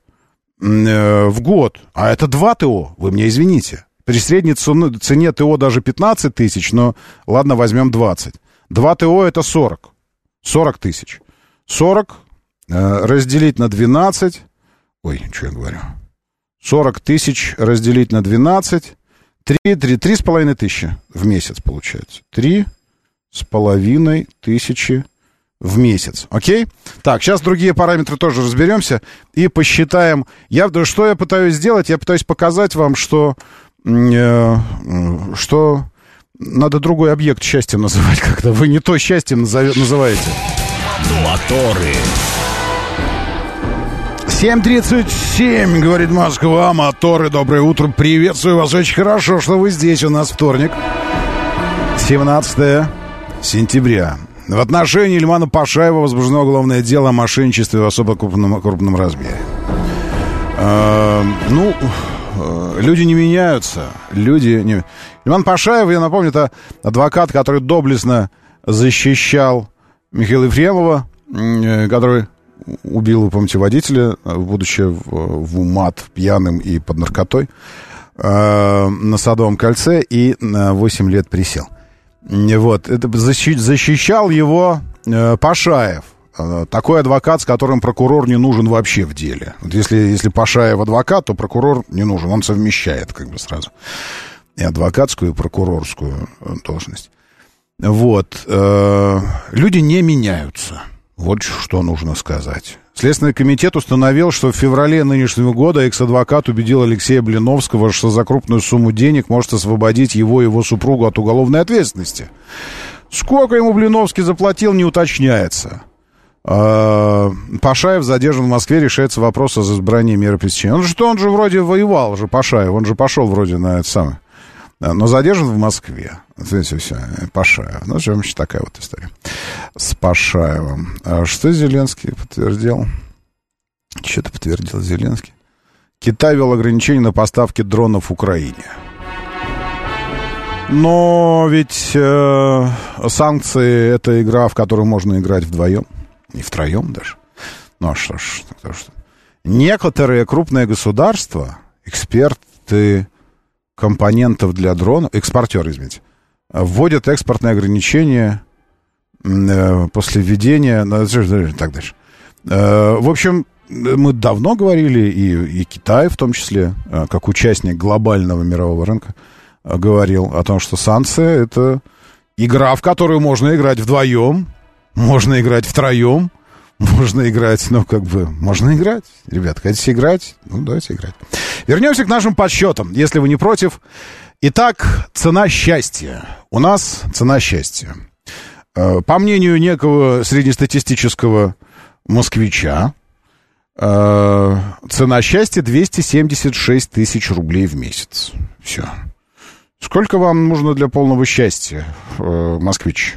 э, в год. А это два ТО, вы мне извините. При средней цене, цене ТО даже пятнадцать тысяч, но ладно, возьмем двадцать. два ТО это сорок. сорок тысяч. сорок разделить на двенадцать. Ой, что я говорю? сорок тысяч разделить на двенадцать. три, три, три с половиной тысячи в месяц получается. Три с половиной тысячи в месяц. Окей? Так, сейчас другие параметры тоже разберемся и посчитаем. Я, что я пытаюсь сделать? Я пытаюсь показать вам, что, э, что надо другой объект счастьем называть, когда вы не то счастьем называете. Моторы. семь тридцать семь, говорит Москва, моторы, доброе утро, приветствую вас, очень хорошо, что вы здесь, у нас вторник, семнадцатое сентября. В отношении Ильмана Пашаева возбуждено уголовное дело о мошенничестве в особо крупном, крупном размере. Э, ну, э, люди не меняются, люди не... Ильман Пашаев, я напомню, это адвокат, который доблестно защищал Михаила Ефремова, э, который... убил, вы помните, водителя, будучи в, в умат, пьяным и под наркотой, э, на Садовом кольце, и на восемь лет присел. Вот, это защи, защищал его э, Пашаев, э, такой адвокат, с которым прокурор не нужен вообще в деле. Вот если, если Пашаев адвокат, то прокурор не нужен, он совмещает как бы сразу и адвокатскую, и прокурорскую должность. Вот, э, люди не меняются. Вот что нужно сказать. Следственный комитет установил, что в феврале нынешнего года экс-адвокат убедил Алексея Блиновского, что за крупную сумму денег может освободить его и его супругу от уголовной ответственности. Сколько ему Блиновский заплатил, не уточняется. Пашаев задержан в Москве, решается вопрос о избрании меры пресечения. Он же, он же вроде воевал, же Пашаев, он же пошел вроде на это самое. Но задержан в Москве. Видите, все, Пашаев. Ну, что вообще такая вот история с Пашаевым. А что Зеленский подтвердил? Что-то подтвердил Зеленский. Китай ввел ограничения на поставки дронов Украине. Но ведь э, санкции — это игра, в которую можно играть вдвоем. И втроем даже. Ну, а что ж. Что, что. Некоторые крупные государства, эксперты компонентов для дронов, экспортеры, извините, вводят экспортные ограничения э, после введения... Так дальше. Э, в общем, мы давно говорили, и, и Китай в том числе, как участник глобального мирового рынка, говорил о том, что санкции — это игра, в которую можно играть вдвоем, можно играть втроем, можно играть, ну, как бы, можно играть. Ребят, хотите играть? Ну, давайте играть. Вернемся к нашим подсчетам, если вы не против. Итак, цена счастья. У нас цена счастья. По мнению некого среднестатистического москвича, цена счастья двести семьдесят шесть тысяч рублей в месяц. Все. Сколько вам нужно для полного счастья, москвич?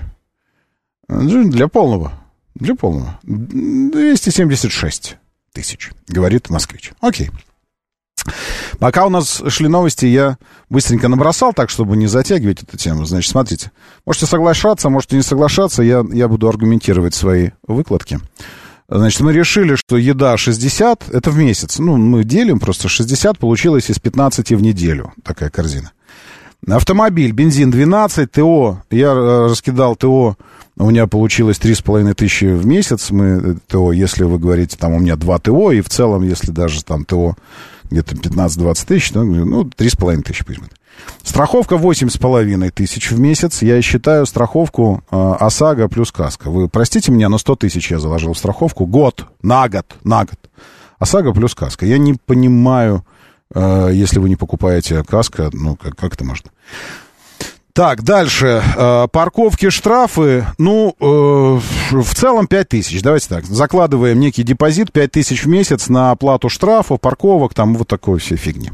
Для полного. Для полного. двести семьдесят шесть тысяч, говорит москвич. Окей. Пока у нас шли новости, я быстренько набросал, так, чтобы не затягивать эту тему. Значит, смотрите. Можете соглашаться, можете не соглашаться. Я, я буду аргументировать свои выкладки. Значит, мы решили, что еда шестьдесят, это в месяц. Ну, мы делим просто шестьдесят, получилось из пятнадцати в неделю. Такая корзина. Автомобиль, бензин двенадцать, ТО. Я раскидал ТО, у меня получилось три с половиной тысячи в месяц. Мы, ТО, если вы говорите, там у меня два ТО, и в целом, если даже там ТО где-то пятнадцать-двадцать тысяч, ну, три с половиной тысячи пусть будет. Страховка восемь с половиной тысяч в месяц. Я считаю страховку э, ОСАГО плюс КАСКО. Вы простите меня, но сто тысяч я заложил в страховку. Год, на год, на год. ОСАГО плюс КАСКО. Я не понимаю, э, если вы не покупаете КАСКО, ну, как, как это может? Так, дальше. Э, парковки, штрафы. Ну, э, в целом пять тысяч. Давайте так. Закладываем некий депозит, пять тысяч в месяц на оплату штрафов, парковок, там вот такой всей фигни.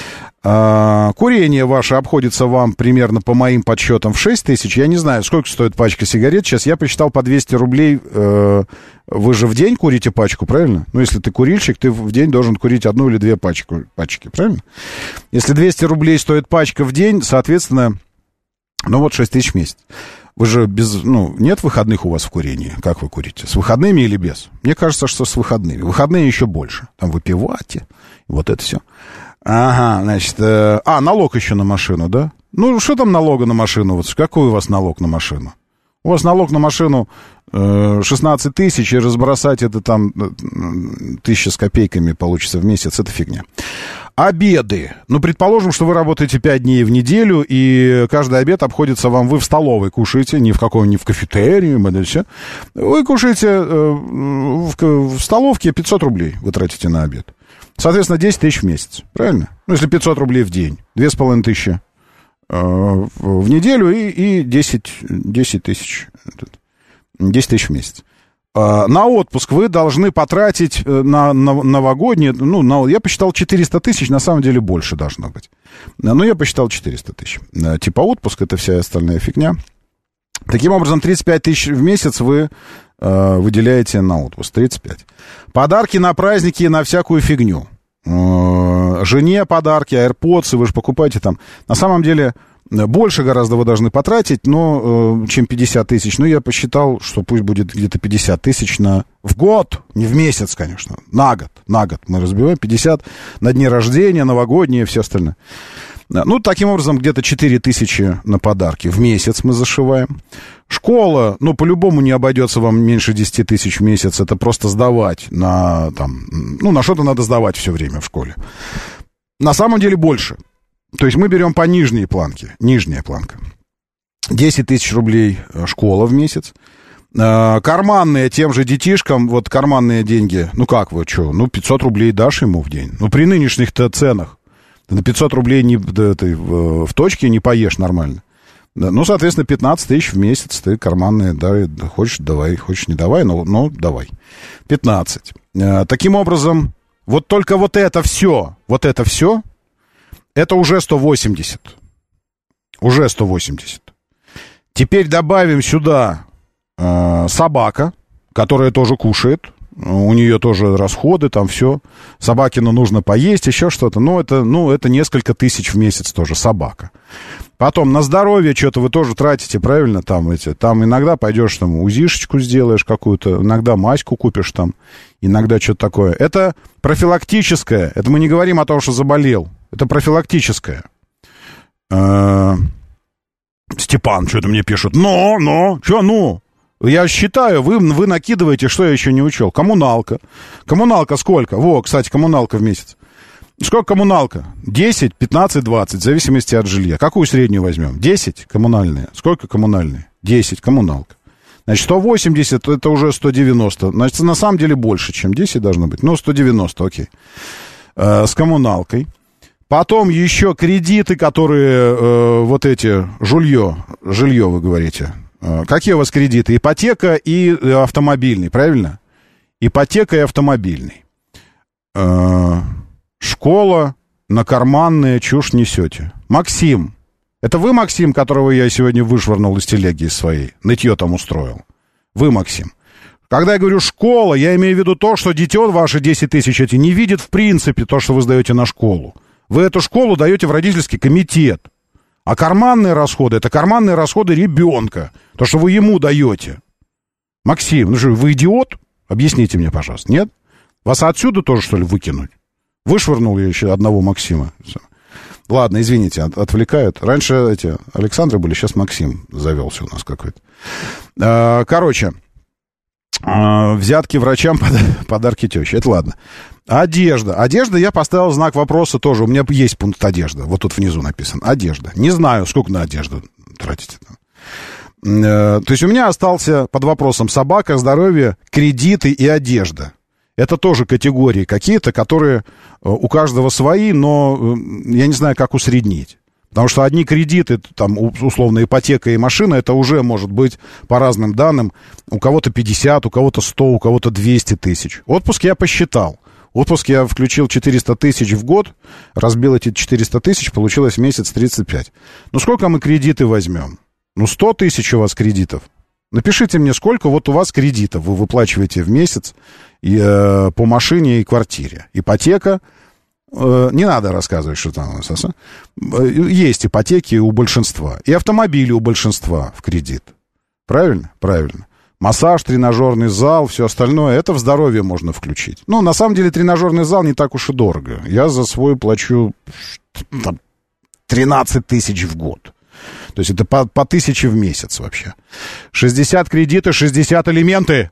Э, курение ваше обходится вам примерно по моим подсчетам в шесть тысяч. Я не знаю, сколько стоит пачка сигарет. Сейчас я посчитал по двести рублей. Э, вы же в день курите пачку, правильно? Ну, если ты курильщик, ты в день должен курить одну или две пачку, пачки, правильно? Если двести рублей стоит пачка в день, соответственно... Ну, вот шесть тысяч в месяц. Вы же без... Ну, нет выходных у вас в курении? Как вы курите? С выходными или без? Мне кажется, что с выходными. Выходные еще больше. Там выпивайте. Вот это все. Ага, значит... Э, а, налог еще на машину, да? Ну, что там налога на машину? Вот какой у вас налог на машину? У вас налог на машину э, шестнадцать тысяч, и разбросать это там э, тысяча с копейками получится в месяц. Это фигня. Обеды. Ну, предположим, что вы работаете пять дней в неделю, и каждый обед обходится вам, вы в столовой кушаете, не в каком-нибудь в кафетерии, это все. Вы кушаете э, в, в столовке пятьсот рублей вы тратите на обед. Соответственно, десять тысяч в месяц, правильно? Ну, если пятьсот рублей в день, две с половиной тысячи э, в неделю и, и десять, десять тысяч, десять тысяч в месяц. На отпуск вы должны потратить на, на новогодние, ну, на, я посчитал четыреста тысяч, на самом деле больше должно быть. Но я посчитал четыреста тысяч. Типа отпуск, это вся остальная фигня. Таким образом, тридцать пять тысяч в месяц вы э, выделяете на отпуск. тридцать пять. Подарки на праздники и на всякую фигню. Э, жене подарки, AirPods, вы же покупаете там. На самом деле... Больше гораздо вы должны потратить, но, э, чем пятьдесят тысяч. Ну, я посчитал, что пусть будет где-то пятьдесят тысяч на... в год, не в месяц, конечно, на год. На год мы разбиваем пятьдесят на дни рождения, новогодние, все остальное. Ну, таким образом, где-то четыре тысячи на подарки в месяц мы зашиваем. Школа, ну, по-любому не обойдется вам меньше десять тысяч в месяц. Это просто сдавать на, там, ну, на что-то надо сдавать все время в школе. На самом деле больше. То есть мы берем по нижней планке, нижняя планка. десять тысяч рублей школа в месяц. Карманные тем же детишкам, вот карманные деньги, ну как вы, что, ну пятьсот рублей дашь ему в день. Ну при нынешних-то ценах ты на пятьсот рублей не, да, ты в, в точке не поешь нормально. Да, ну, соответственно, пятнадцать тысяч в месяц ты карманные, да, хочешь давай, хочешь не давай, но, но давай. пятнадцать. Таким образом, вот только вот это все, вот это все... Это уже сто восемьдесят. Уже сто восемьдесят. Теперь добавим сюда э, собака, которая тоже кушает. У нее тоже расходы, там все. Собакину нужно поесть, еще что-то. Ну это, ну, это несколько тысяч в месяц тоже собака. Потом на здоровье что-то вы тоже тратите, правильно? Там, эти, там иногда пойдешь, там, УЗИшечку сделаешь какую-то, иногда маську купишь там, иногда что-то такое. Это профилактическое. Это мы не говорим о том, что заболел. Это профилактическое. Степан что-то мне пишет. Но, но, что ну? Я считаю, вы, вы накидываете, что я еще не учел. Коммуналка. Коммуналка сколько? Во, кстати, коммуналка в месяц. Сколько коммуналка? десять, пятнадцать, двадцать, в зависимости от жилья. Какую среднюю возьмем? десять коммунальные. Сколько коммунальные? десять коммуналка. Значит, сто восемьдесят, это уже сто девяносто. Значит, на самом деле больше, чем десять должно быть. Ну, сто девяносто, окей. Э, с коммуналкой. Потом еще кредиты, которые, э, вот эти, жилье, жилье вы говорите. Э, какие у вас кредиты? Ипотека и автомобильный, правильно? Ипотека и автомобильный. Э, школа, на карманные, чушь несете. Максим. Это вы, Максим, которого я сегодня вышвырнул из телеги своей? Нытье там устроил. Вы, Максим. Когда я говорю школа, я имею в виду то, что дитё ваши десять тысяч эти не видит в принципе то, что вы сдаете на школу. Вы эту школу даете в родительский комитет. А карманные расходы — это карманные расходы ребенка. То, что вы ему даете. Максим, ну что, вы идиот? Объясните мне, пожалуйста. Нет? Вас отсюда тоже, что ли, выкинуть? Вышвырнул я еще одного Максима. Ладно, извините, от, отвлекают. Раньше эти Александры были, сейчас Максим завелся у нас какой-то. А, короче, а, взятки врачам, подарки теще. Это ладно. Одежда. Одежда, я поставил знак вопроса тоже. У меня есть пункт одежда. Вот тут внизу написано. Одежда. Не знаю, сколько на одежду тратите. То есть у меня остался под вопросом собака, здоровье, кредиты и одежда. Это тоже категории какие-то, которые у каждого свои, но я не знаю, как усреднить. Потому что одни кредиты, там, условно, ипотека и машина, это уже может быть, по разным данным, у кого-то пятьдесят, у кого-то сто, у кого-то двести тысяч. Отпуск я посчитал. Отпуск я включил четыреста тысяч в год, разбил эти четыреста тысяч, получилось месяц тридцать пять. Ну, сколько мы кредиты возьмем? Ну, сто тысяч у вас кредитов. Напишите мне, сколько вот у вас кредитов вы выплачиваете в месяц и, э, по машине и квартире. Ипотека, э, не надо рассказывать, что там у нас. Э, есть ипотеки у большинства. И автомобили у большинства в кредит. Правильно? Правильно. Массаж, тренажерный зал, все остальное, это в здоровье можно включить. Ну, на самом деле, тренажерный зал не так уж и дорого. Я за свой плачу там, тринадцать тысяч в год. То есть это по, по тысяче в месяц вообще. шестьдесят кредиты, шестьдесят элементы.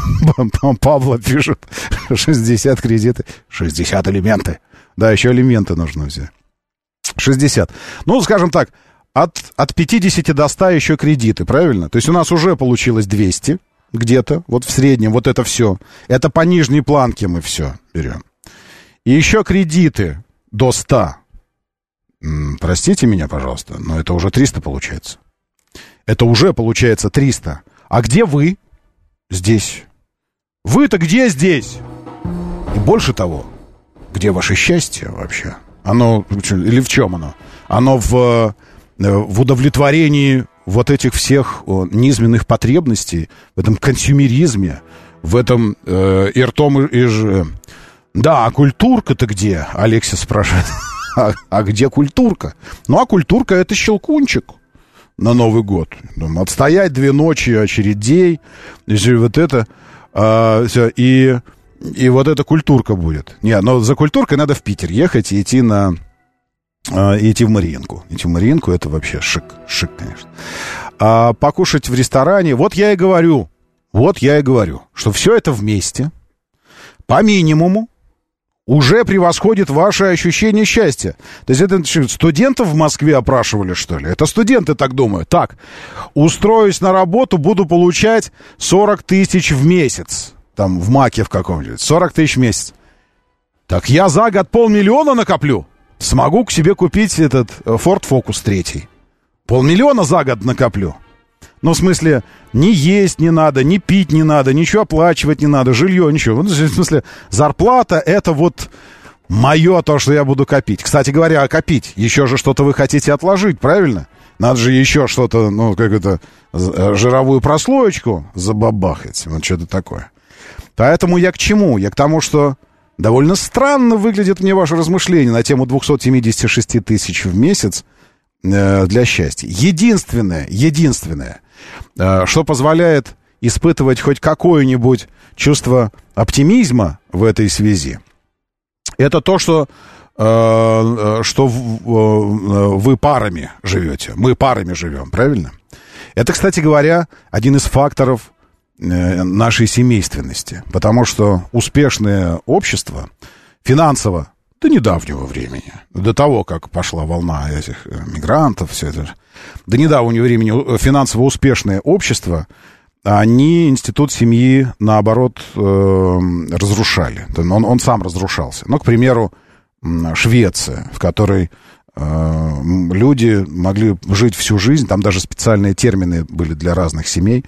Павла пишет. шестьдесят кредиты, шестьдесят элементы. Да, еще элементы нужно взять. шестьдесят. Ну, скажем так, от, от пятидесяти до ста еще кредиты, правильно? То есть у нас уже получилось двести где-то, вот в среднем, вот это все. Это по нижней планке мы все берем. И еще кредиты до ста. Простите меня, пожалуйста, но это уже триста получается. Это уже получается триста. А где вы? Здесь. Вы-то где здесь? И больше того, где ваше счастье вообще? Оно, или в чем оно? Оно в, в удовлетворении вот этих всех низменных потребностей, в этом консюмеризме, в этом э, и ртом, и, и ж... Да, а культурка-то где? Алексис спрашивает. А, а где культурка? Ну, а культурка — это щелкунчик на Новый год. Думаю, отстоять две ночи очередей, и вот это, а, все, и, и вот эта культурка будет. Не, но за культуркой надо в Питер ехать и идти на... А, и идти в Мариинку. Идти в Мариинку — это вообще шик, шик, конечно. А покушать в ресторане, вот я и говорю, вот я и говорю, что все это вместе, по минимуму, уже превосходит ваше ощущение счастья. То есть это студентов в Москве опрашивали, что ли? Это студенты так думают. Так, устроюсь на работу, буду получать сорок тысяч в месяц. Там в Маке в каком-нибудь. сорок тысяч в месяц. Так я за год полмиллиона накоплю. Смогу к себе купить этот Ford Focus третий. Полмиллиона за год накоплю. Ну, в смысле, ни есть не надо, ни пить не надо, ничего оплачивать не надо, жилье, ничего. В смысле, зарплата — это вот мое то, что я буду копить. Кстати говоря, а копить? Еще же что-то вы хотите отложить, правильно? Надо же еще что-то, ну, как это, жировую прослоечку забабахать. Вот что-то такое. Поэтому я к чему? Я к тому, что довольно странно выглядит мне ваше размышление на тему двести семьдесят шесть тысяч в месяц э, для счастья. Единственное, единственное, э, что позволяет испытывать хоть какое-нибудь чувство оптимизма в этой связи, это то, что, э, что в, вы парами живете. Мы парами живем, правильно? Это, кстати говоря, один из факторов нашей семейственности, потому что успешное общество, финансово до недавнего времени, до того, как пошла волна этих мигрантов, все это, до недавнего времени финансово успешное общество, они институт семьи, наоборот, разрушали. Он, он сам разрушался. Ну, к примеру, Швеция, в которой люди могли жить всю жизнь, там даже специальные термины были для разных семей.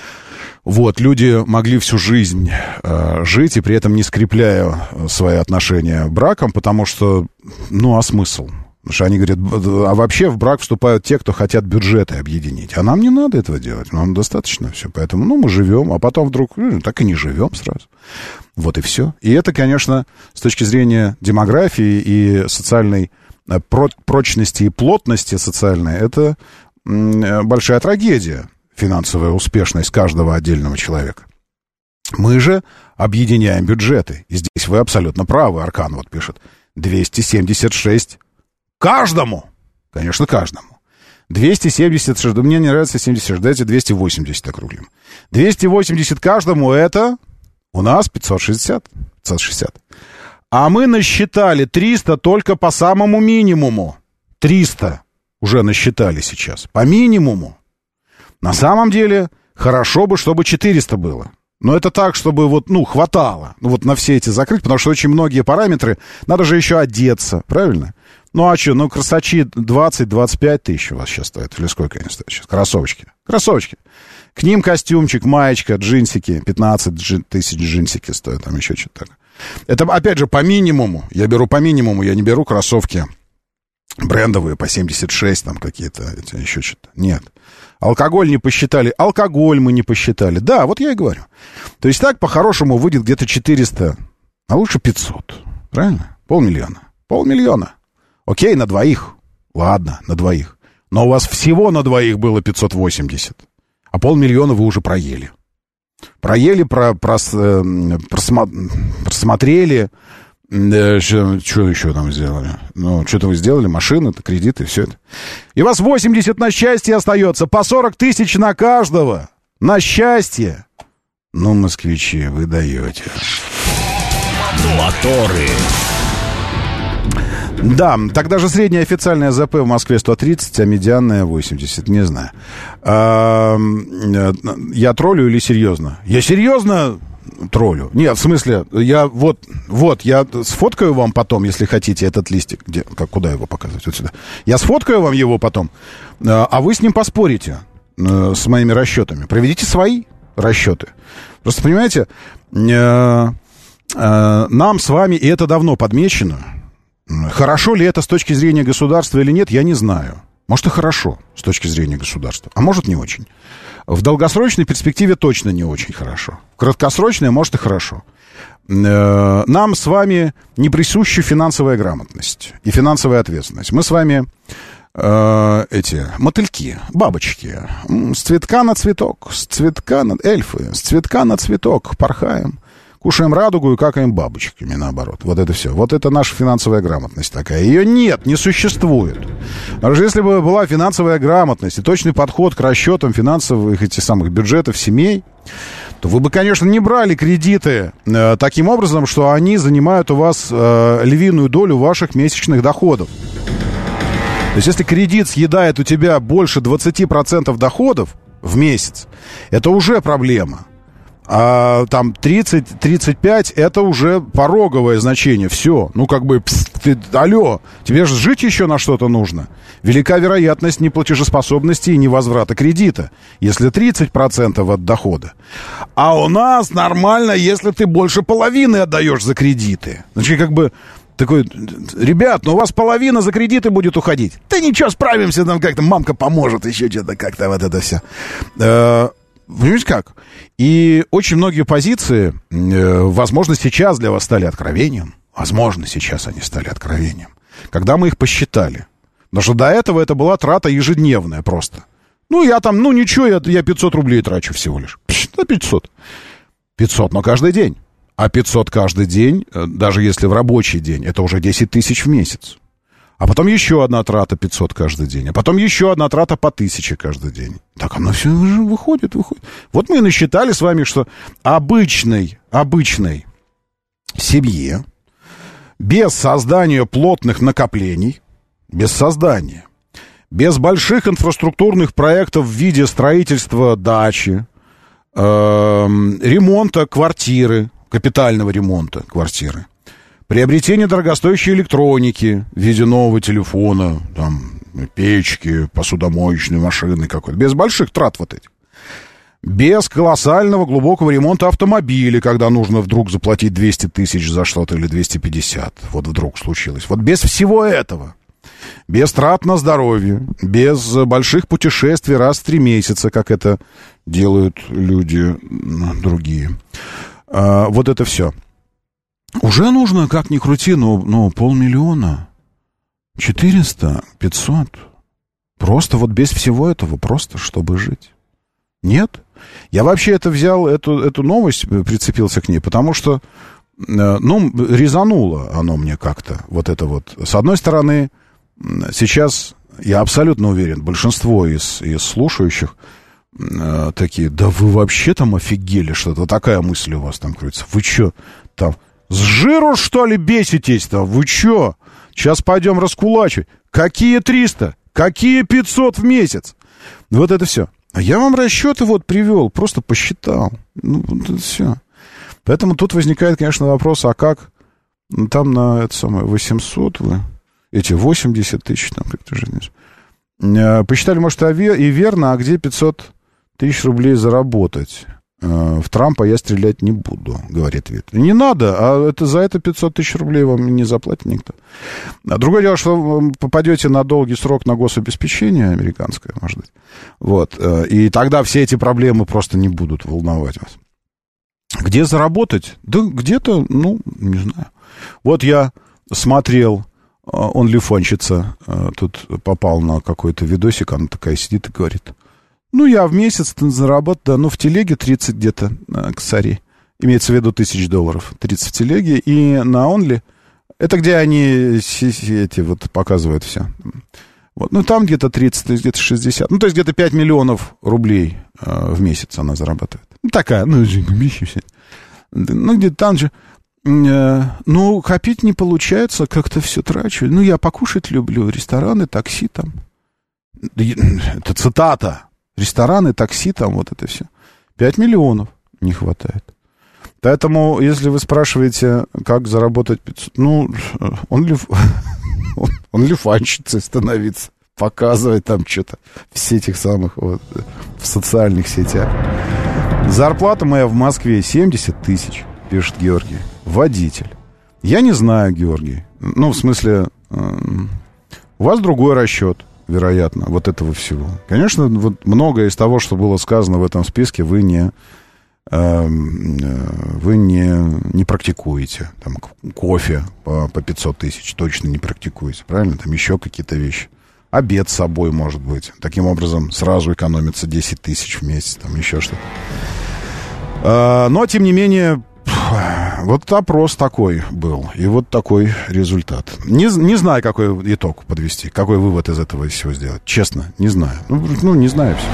Вот, люди могли всю жизнь э, жить и при этом не скрепляя свои отношения браком, потому что, ну, а смысл? Потому что они говорят, а вообще в брак вступают те, кто хотят бюджеты объединить. А нам не надо этого делать, нам достаточно все. Поэтому, ну, мы живем, а потом вдруг, ну, так и не живем сразу. Вот и все. И это, конечно, с точки зрения демографии и социальной прочности и плотности социальной, это большая трагедия. Финансовая успешность каждого отдельного человека. Мы же объединяем бюджеты. И здесь вы абсолютно правы, Аркан вот пишет. двести семьдесят шесть каждому. Конечно, каждому. двести семьдесят шесть. Да мне не нравится семьдесят шесть. Дайте двести восемьдесят округлим. двести восемьдесят каждому это у нас пятьсот шестьдесят. пятьсот шестьдесят. А мы насчитали триста только по самому минимуму. триста уже насчитали сейчас. По минимуму. На самом деле, хорошо бы, чтобы четыреста было. Но это так, чтобы вот, ну, хватало. Ну, вот на все эти закрыть, потому что очень многие параметры, надо же еще одеться, правильно? Ну, а что, ну, красачи двадцать-двадцать пять тысяч у вас сейчас стоят. Или сколько они стоят сейчас? Кроссовочки. Кроссовочки. К ним костюмчик, маечка, джинсики. пятнадцать тысяч джинсики стоят, там еще что-то такое. Это, опять же, по минимуму. Я беру по минимуму, я не беру кроссовки брендовые по семьдесят шесть, там какие-то, эти, еще что-то. Нет. Алкоголь не посчитали, алкоголь мы не посчитали. Да, вот я и говорю. То есть так, по-хорошему, выйдет где-то четыреста, а лучше пятьсот. Правильно? Полмиллиона. Полмиллиона. Окей, на двоих. Ладно, на двоих. Но у вас всего на двоих было пятьсот восемьдесят. А полмиллиона вы уже проели. Проели, про, прос, просма, просмотрели. Что, что еще там сделали? Ну, что-то вы сделали, машины, кредиты, все это. И у вас восемьдесят на счастье остается, по сорок тысяч на каждого. На счастье. Ну, москвичи, вы даете. Моторы. Да, тогда же средняя официальная ЗП в Москве сто тридцать, а медианная восемьдесят, не знаю. А, я троллю или серьезно? Я серьезно троллю. Нет, в смысле, я вот, вот, я сфоткаю вам потом, если хотите, этот листик. Где, как, куда его показывать? Вот сюда. Я сфоткаю вам его потом, а вы с ним поспорите, с моими расчетами. Проведите свои расчеты. Просто, понимаете, нам с вами, и это давно подмечено, хорошо ли это с точки зрения государства или нет, я не знаю. Может, и хорошо с точки зрения государства, а может, не очень. В долгосрочной перспективе точно не очень хорошо. В краткосрочной, может, и хорошо. Нам с вами не присуща финансовая грамотность и финансовая ответственность. Мы с вами э, эти мотыльки, бабочки. С цветка на цветок, с цветка на... эльфы, с цветка на цветок порхаем. Кушаем радугу и какаем бабочками, наоборот. Вот это все. Вот это наша финансовая грамотность такая. Ее нет, не существует. Потому что если бы была финансовая грамотность и точный подход к расчетам финансовых этих самых бюджетов семей, то вы бы, конечно, не брали кредиты э, таким образом, что они занимают у вас э, львиную долю ваших месячных доходов. То есть если кредит съедает у тебя больше двадцать процентов доходов в месяц, это уже проблема. А там тридцать-тридцать пять это уже пороговое значение. Все. Ну, как бы, пс, ты, алло, тебе же жить еще на что-то нужно. Велика вероятность неплатежеспособности и невозврата кредита, если тридцать процентов от дохода. А у нас нормально, если ты больше половины отдаешь за кредиты. Значит, как бы такой, ребят, ну у вас половина за кредиты будет уходить. Да ничего, справимся, нам как-то мамка поможет, еще что-то как-то вот это все. Понимаете как? И очень многие позиции, э, возможно, сейчас для вас стали откровением. Возможно, сейчас они стали откровением. Когда мы их посчитали. Потому что до этого это была трата ежедневная просто. Ну, я там, ну, ничего, я, я пятьсот рублей трачу всего лишь. Да, пятьсот. пятьсот, но каждый день. А пятьсот каждый день, даже если в рабочий день, это уже десять тысяч в месяц. А потом еще одна трата пятьсот каждый день. А потом еще одна трата по тысяче каждый день. Так оно все выходит, выходит. Вот мы и насчитали с вами, что обычной, обычной семье без создания плотных накоплений, без создания, без больших инфраструктурных проектов в виде строительства дачи, э, ремонта квартиры, капитального ремонта квартиры, приобретение дорогостоящей электроники в виде нового телефона, там, печки, посудомоечной машины какой-то, без больших трат вот этих. Без колоссального глубокого ремонта автомобиля, когда нужно вдруг заплатить двести тысяч за что-то или двести пятьдесят. Вот вдруг случилось. Вот без всего этого. Без трат на здоровье, без больших путешествий раз в три месяца, как это делают люди другие. А, вот это все. Уже нужно, как ни крути, ну, ну полмиллиона, четыреста, пятьсот. Просто вот без всего этого, просто чтобы жить. Нет. Я вообще это взял, эту, эту новость, прицепился к ней, потому что, ну, резануло оно мне как-то, вот это вот. С одной стороны, сейчас, я абсолютно уверен, большинство из, из слушающих э, такие, да вы вообще там офигели, что-то такая мысль у вас там крутится. Вы что, там, с жиру, что ли, беситесь-то? Вы что? Сейчас пойдем раскулачивать. Какие триста? Какие пятьсот в месяц? Вот это все. А я вам расчеты вот привел, просто посчитал. Ну, вот это все. Поэтому тут возникает, конечно, вопрос, а как там на это самое восемьсот вы... Эти восемьдесят тысяч, там, как-то же не... Посчитали, может, и верно, а где пятьсот тысяч рублей заработать? В Трампа я стрелять не буду, говорит Вит. Не надо, а это, за это пятьсот тысяч рублей вам не заплатит никто. А другое дело, что вы попадете на долгий срок на гособеспечение американское, может быть. Вот. И тогда все эти проблемы просто не будут волновать вас. Где заработать? Да где-то, ну, не знаю. Вот я смотрел... Он лифонщица, тут попал на какой-то видосик, она такая сидит и говорит, ну, я в месяц заработаю, да, ну, в телеге тридцать где-то косарей, имеется в виду тысяч долларов, тридцать в телеге, и на Онли, это где они эти вот показывают все, вот, ну, там где-то тридцать, то есть где-то шестьдесят, ну, то есть где-то пять миллионов рублей в месяц она зарабатывает, ну, такая, ну, ну, где-то там же, ну, копить не получается, как-то все трачу. Ну, я покушать люблю, рестораны, такси там. Это цитата. Рестораны, такси там, вот это все. Пять миллионов не хватает. Поэтому, если вы спрашиваете, как заработать пятьсот, ну, он ли, он лифанщицей становиться, показывать там что-то в этих самых, вот, в социальных сетях. Зарплата моя в Москве семьдесят тысяч, пишет Георгий. Водитель. Я не знаю, Георгий. Ну, в смысле, э, у вас другой расчет, вероятно, вот этого всего. Конечно, вот многое из того, что было сказано в этом списке, вы не, э, вы не, не практикуете. Там, кофе по, по пятьсот тысяч точно не практикуете, правильно? Там еще какие-то вещи. Обед с собой, может быть. Таким образом, сразу экономится десять тысяч в месяц, там еще что-то. Э, но, тем не менее... Вот опрос такой был, и вот такой результат. Не, не знаю, какой итог подвести, какой вывод из этого всего сделать. Честно, не знаю. Ну, ну не знаю все.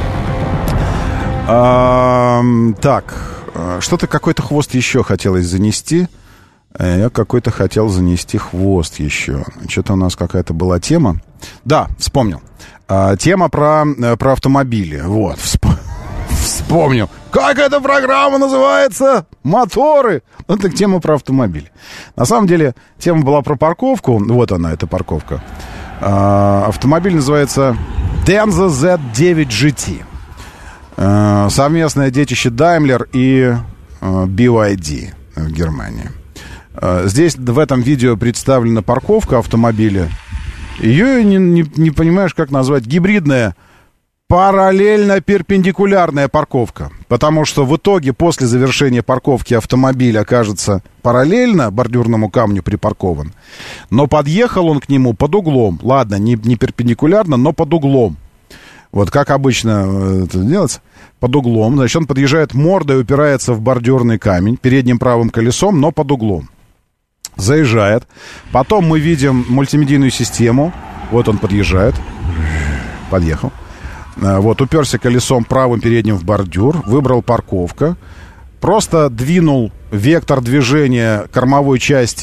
А, так, что-то какой-то хвост еще хотелось занести. Я какой-то хотел занести хвост еще. Что-то у нас какая-то была тема. Да, вспомнил. А, тема про, про автомобили. Вот, вспомнил. Вспомнил. Как эта программа называется? Моторы. Ну, так тема про автомобили. На самом деле, тема была про парковку. Вот она, эта парковка. А, автомобиль называется Denza зет девять джи ти. А, совместное детище Daimler и а, би вай ди в Германии. А, здесь в этом видео представлена парковка автомобиля. Ее не, не, не понимаешь, как назвать. Гибридная, параллельно-перпендикулярная парковка. Потому что в итоге после завершения парковки автомобиль окажется параллельно бордюрному камню припаркован. Но подъехал он к нему под углом. Ладно, не, не перпендикулярно, но под углом. Вот как обычно это делается. Под углом. Значит, он подъезжает мордой, упирается в бордюрный камень передним правым колесом, но под углом. Заезжает. Потом мы видим мультимедийную систему. Вот он подъезжает. Подъехал. Вот, уперся колесом правым передним в бордюр, выбрал парковка, просто двинул вектор движения кормовой части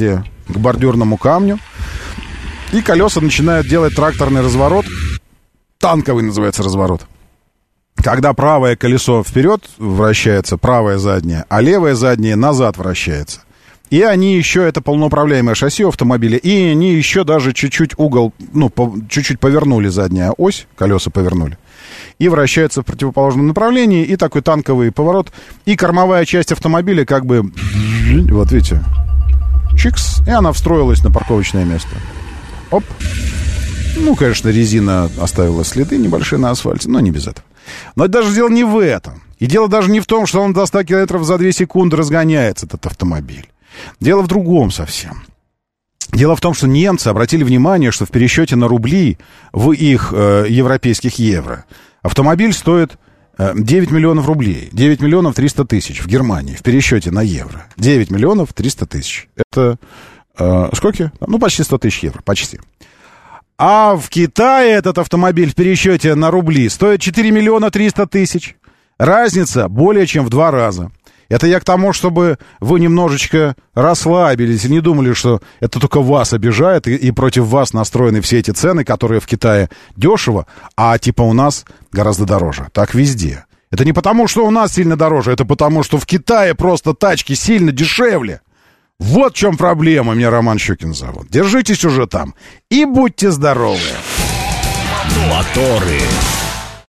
к бордюрному камню, и колеса начинают делать тракторный разворот. Танковый называется разворот. Когда правое колесо вперед вращается, правое заднее, а левое заднее назад вращается. И они еще, это полноуправляемое шасси автомобиля, и они еще даже чуть-чуть угол, ну, по, чуть-чуть повернули задняя ось, колеса повернули, и вращаются в противоположном направлении, и такой танковый поворот, и кормовая часть автомобиля как бы, вот видите, чикс, и она встроилась на парковочное место. Оп. Ну, конечно, резина оставила следы небольшие на асфальте, но не без этого. Но даже дело не в этом. И дело даже не в том, что он до ста километров за две секунды разгоняется, этот автомобиль. Дело в другом совсем. Дело в том, что немцы обратили внимание, что в пересчете на рубли в их э, европейских евро автомобиль стоит э, девять миллионов рублей. девять миллионов триста тысяч в Германии в пересчете на евро. девять миллионов триста тысяч. Это э, сколько? Ну, почти сто тысяч евро. Почти. А в Китае этот автомобиль в пересчете на рубли стоит четыре миллиона триста тысяч. Разница более чем в два раза. Это я к тому, чтобы вы немножечко расслабились и не думали, что это только вас обижает, и, и против вас настроены все эти цены, которые в Китае дешево, а типа у нас гораздо дороже. Так везде. Это не потому, что у нас сильно дороже, это потому, что в Китае просто тачки сильно дешевле. Вот в чем проблема. Меня Роман Щукин зовут. Держитесь уже там и будьте здоровы. Моторы.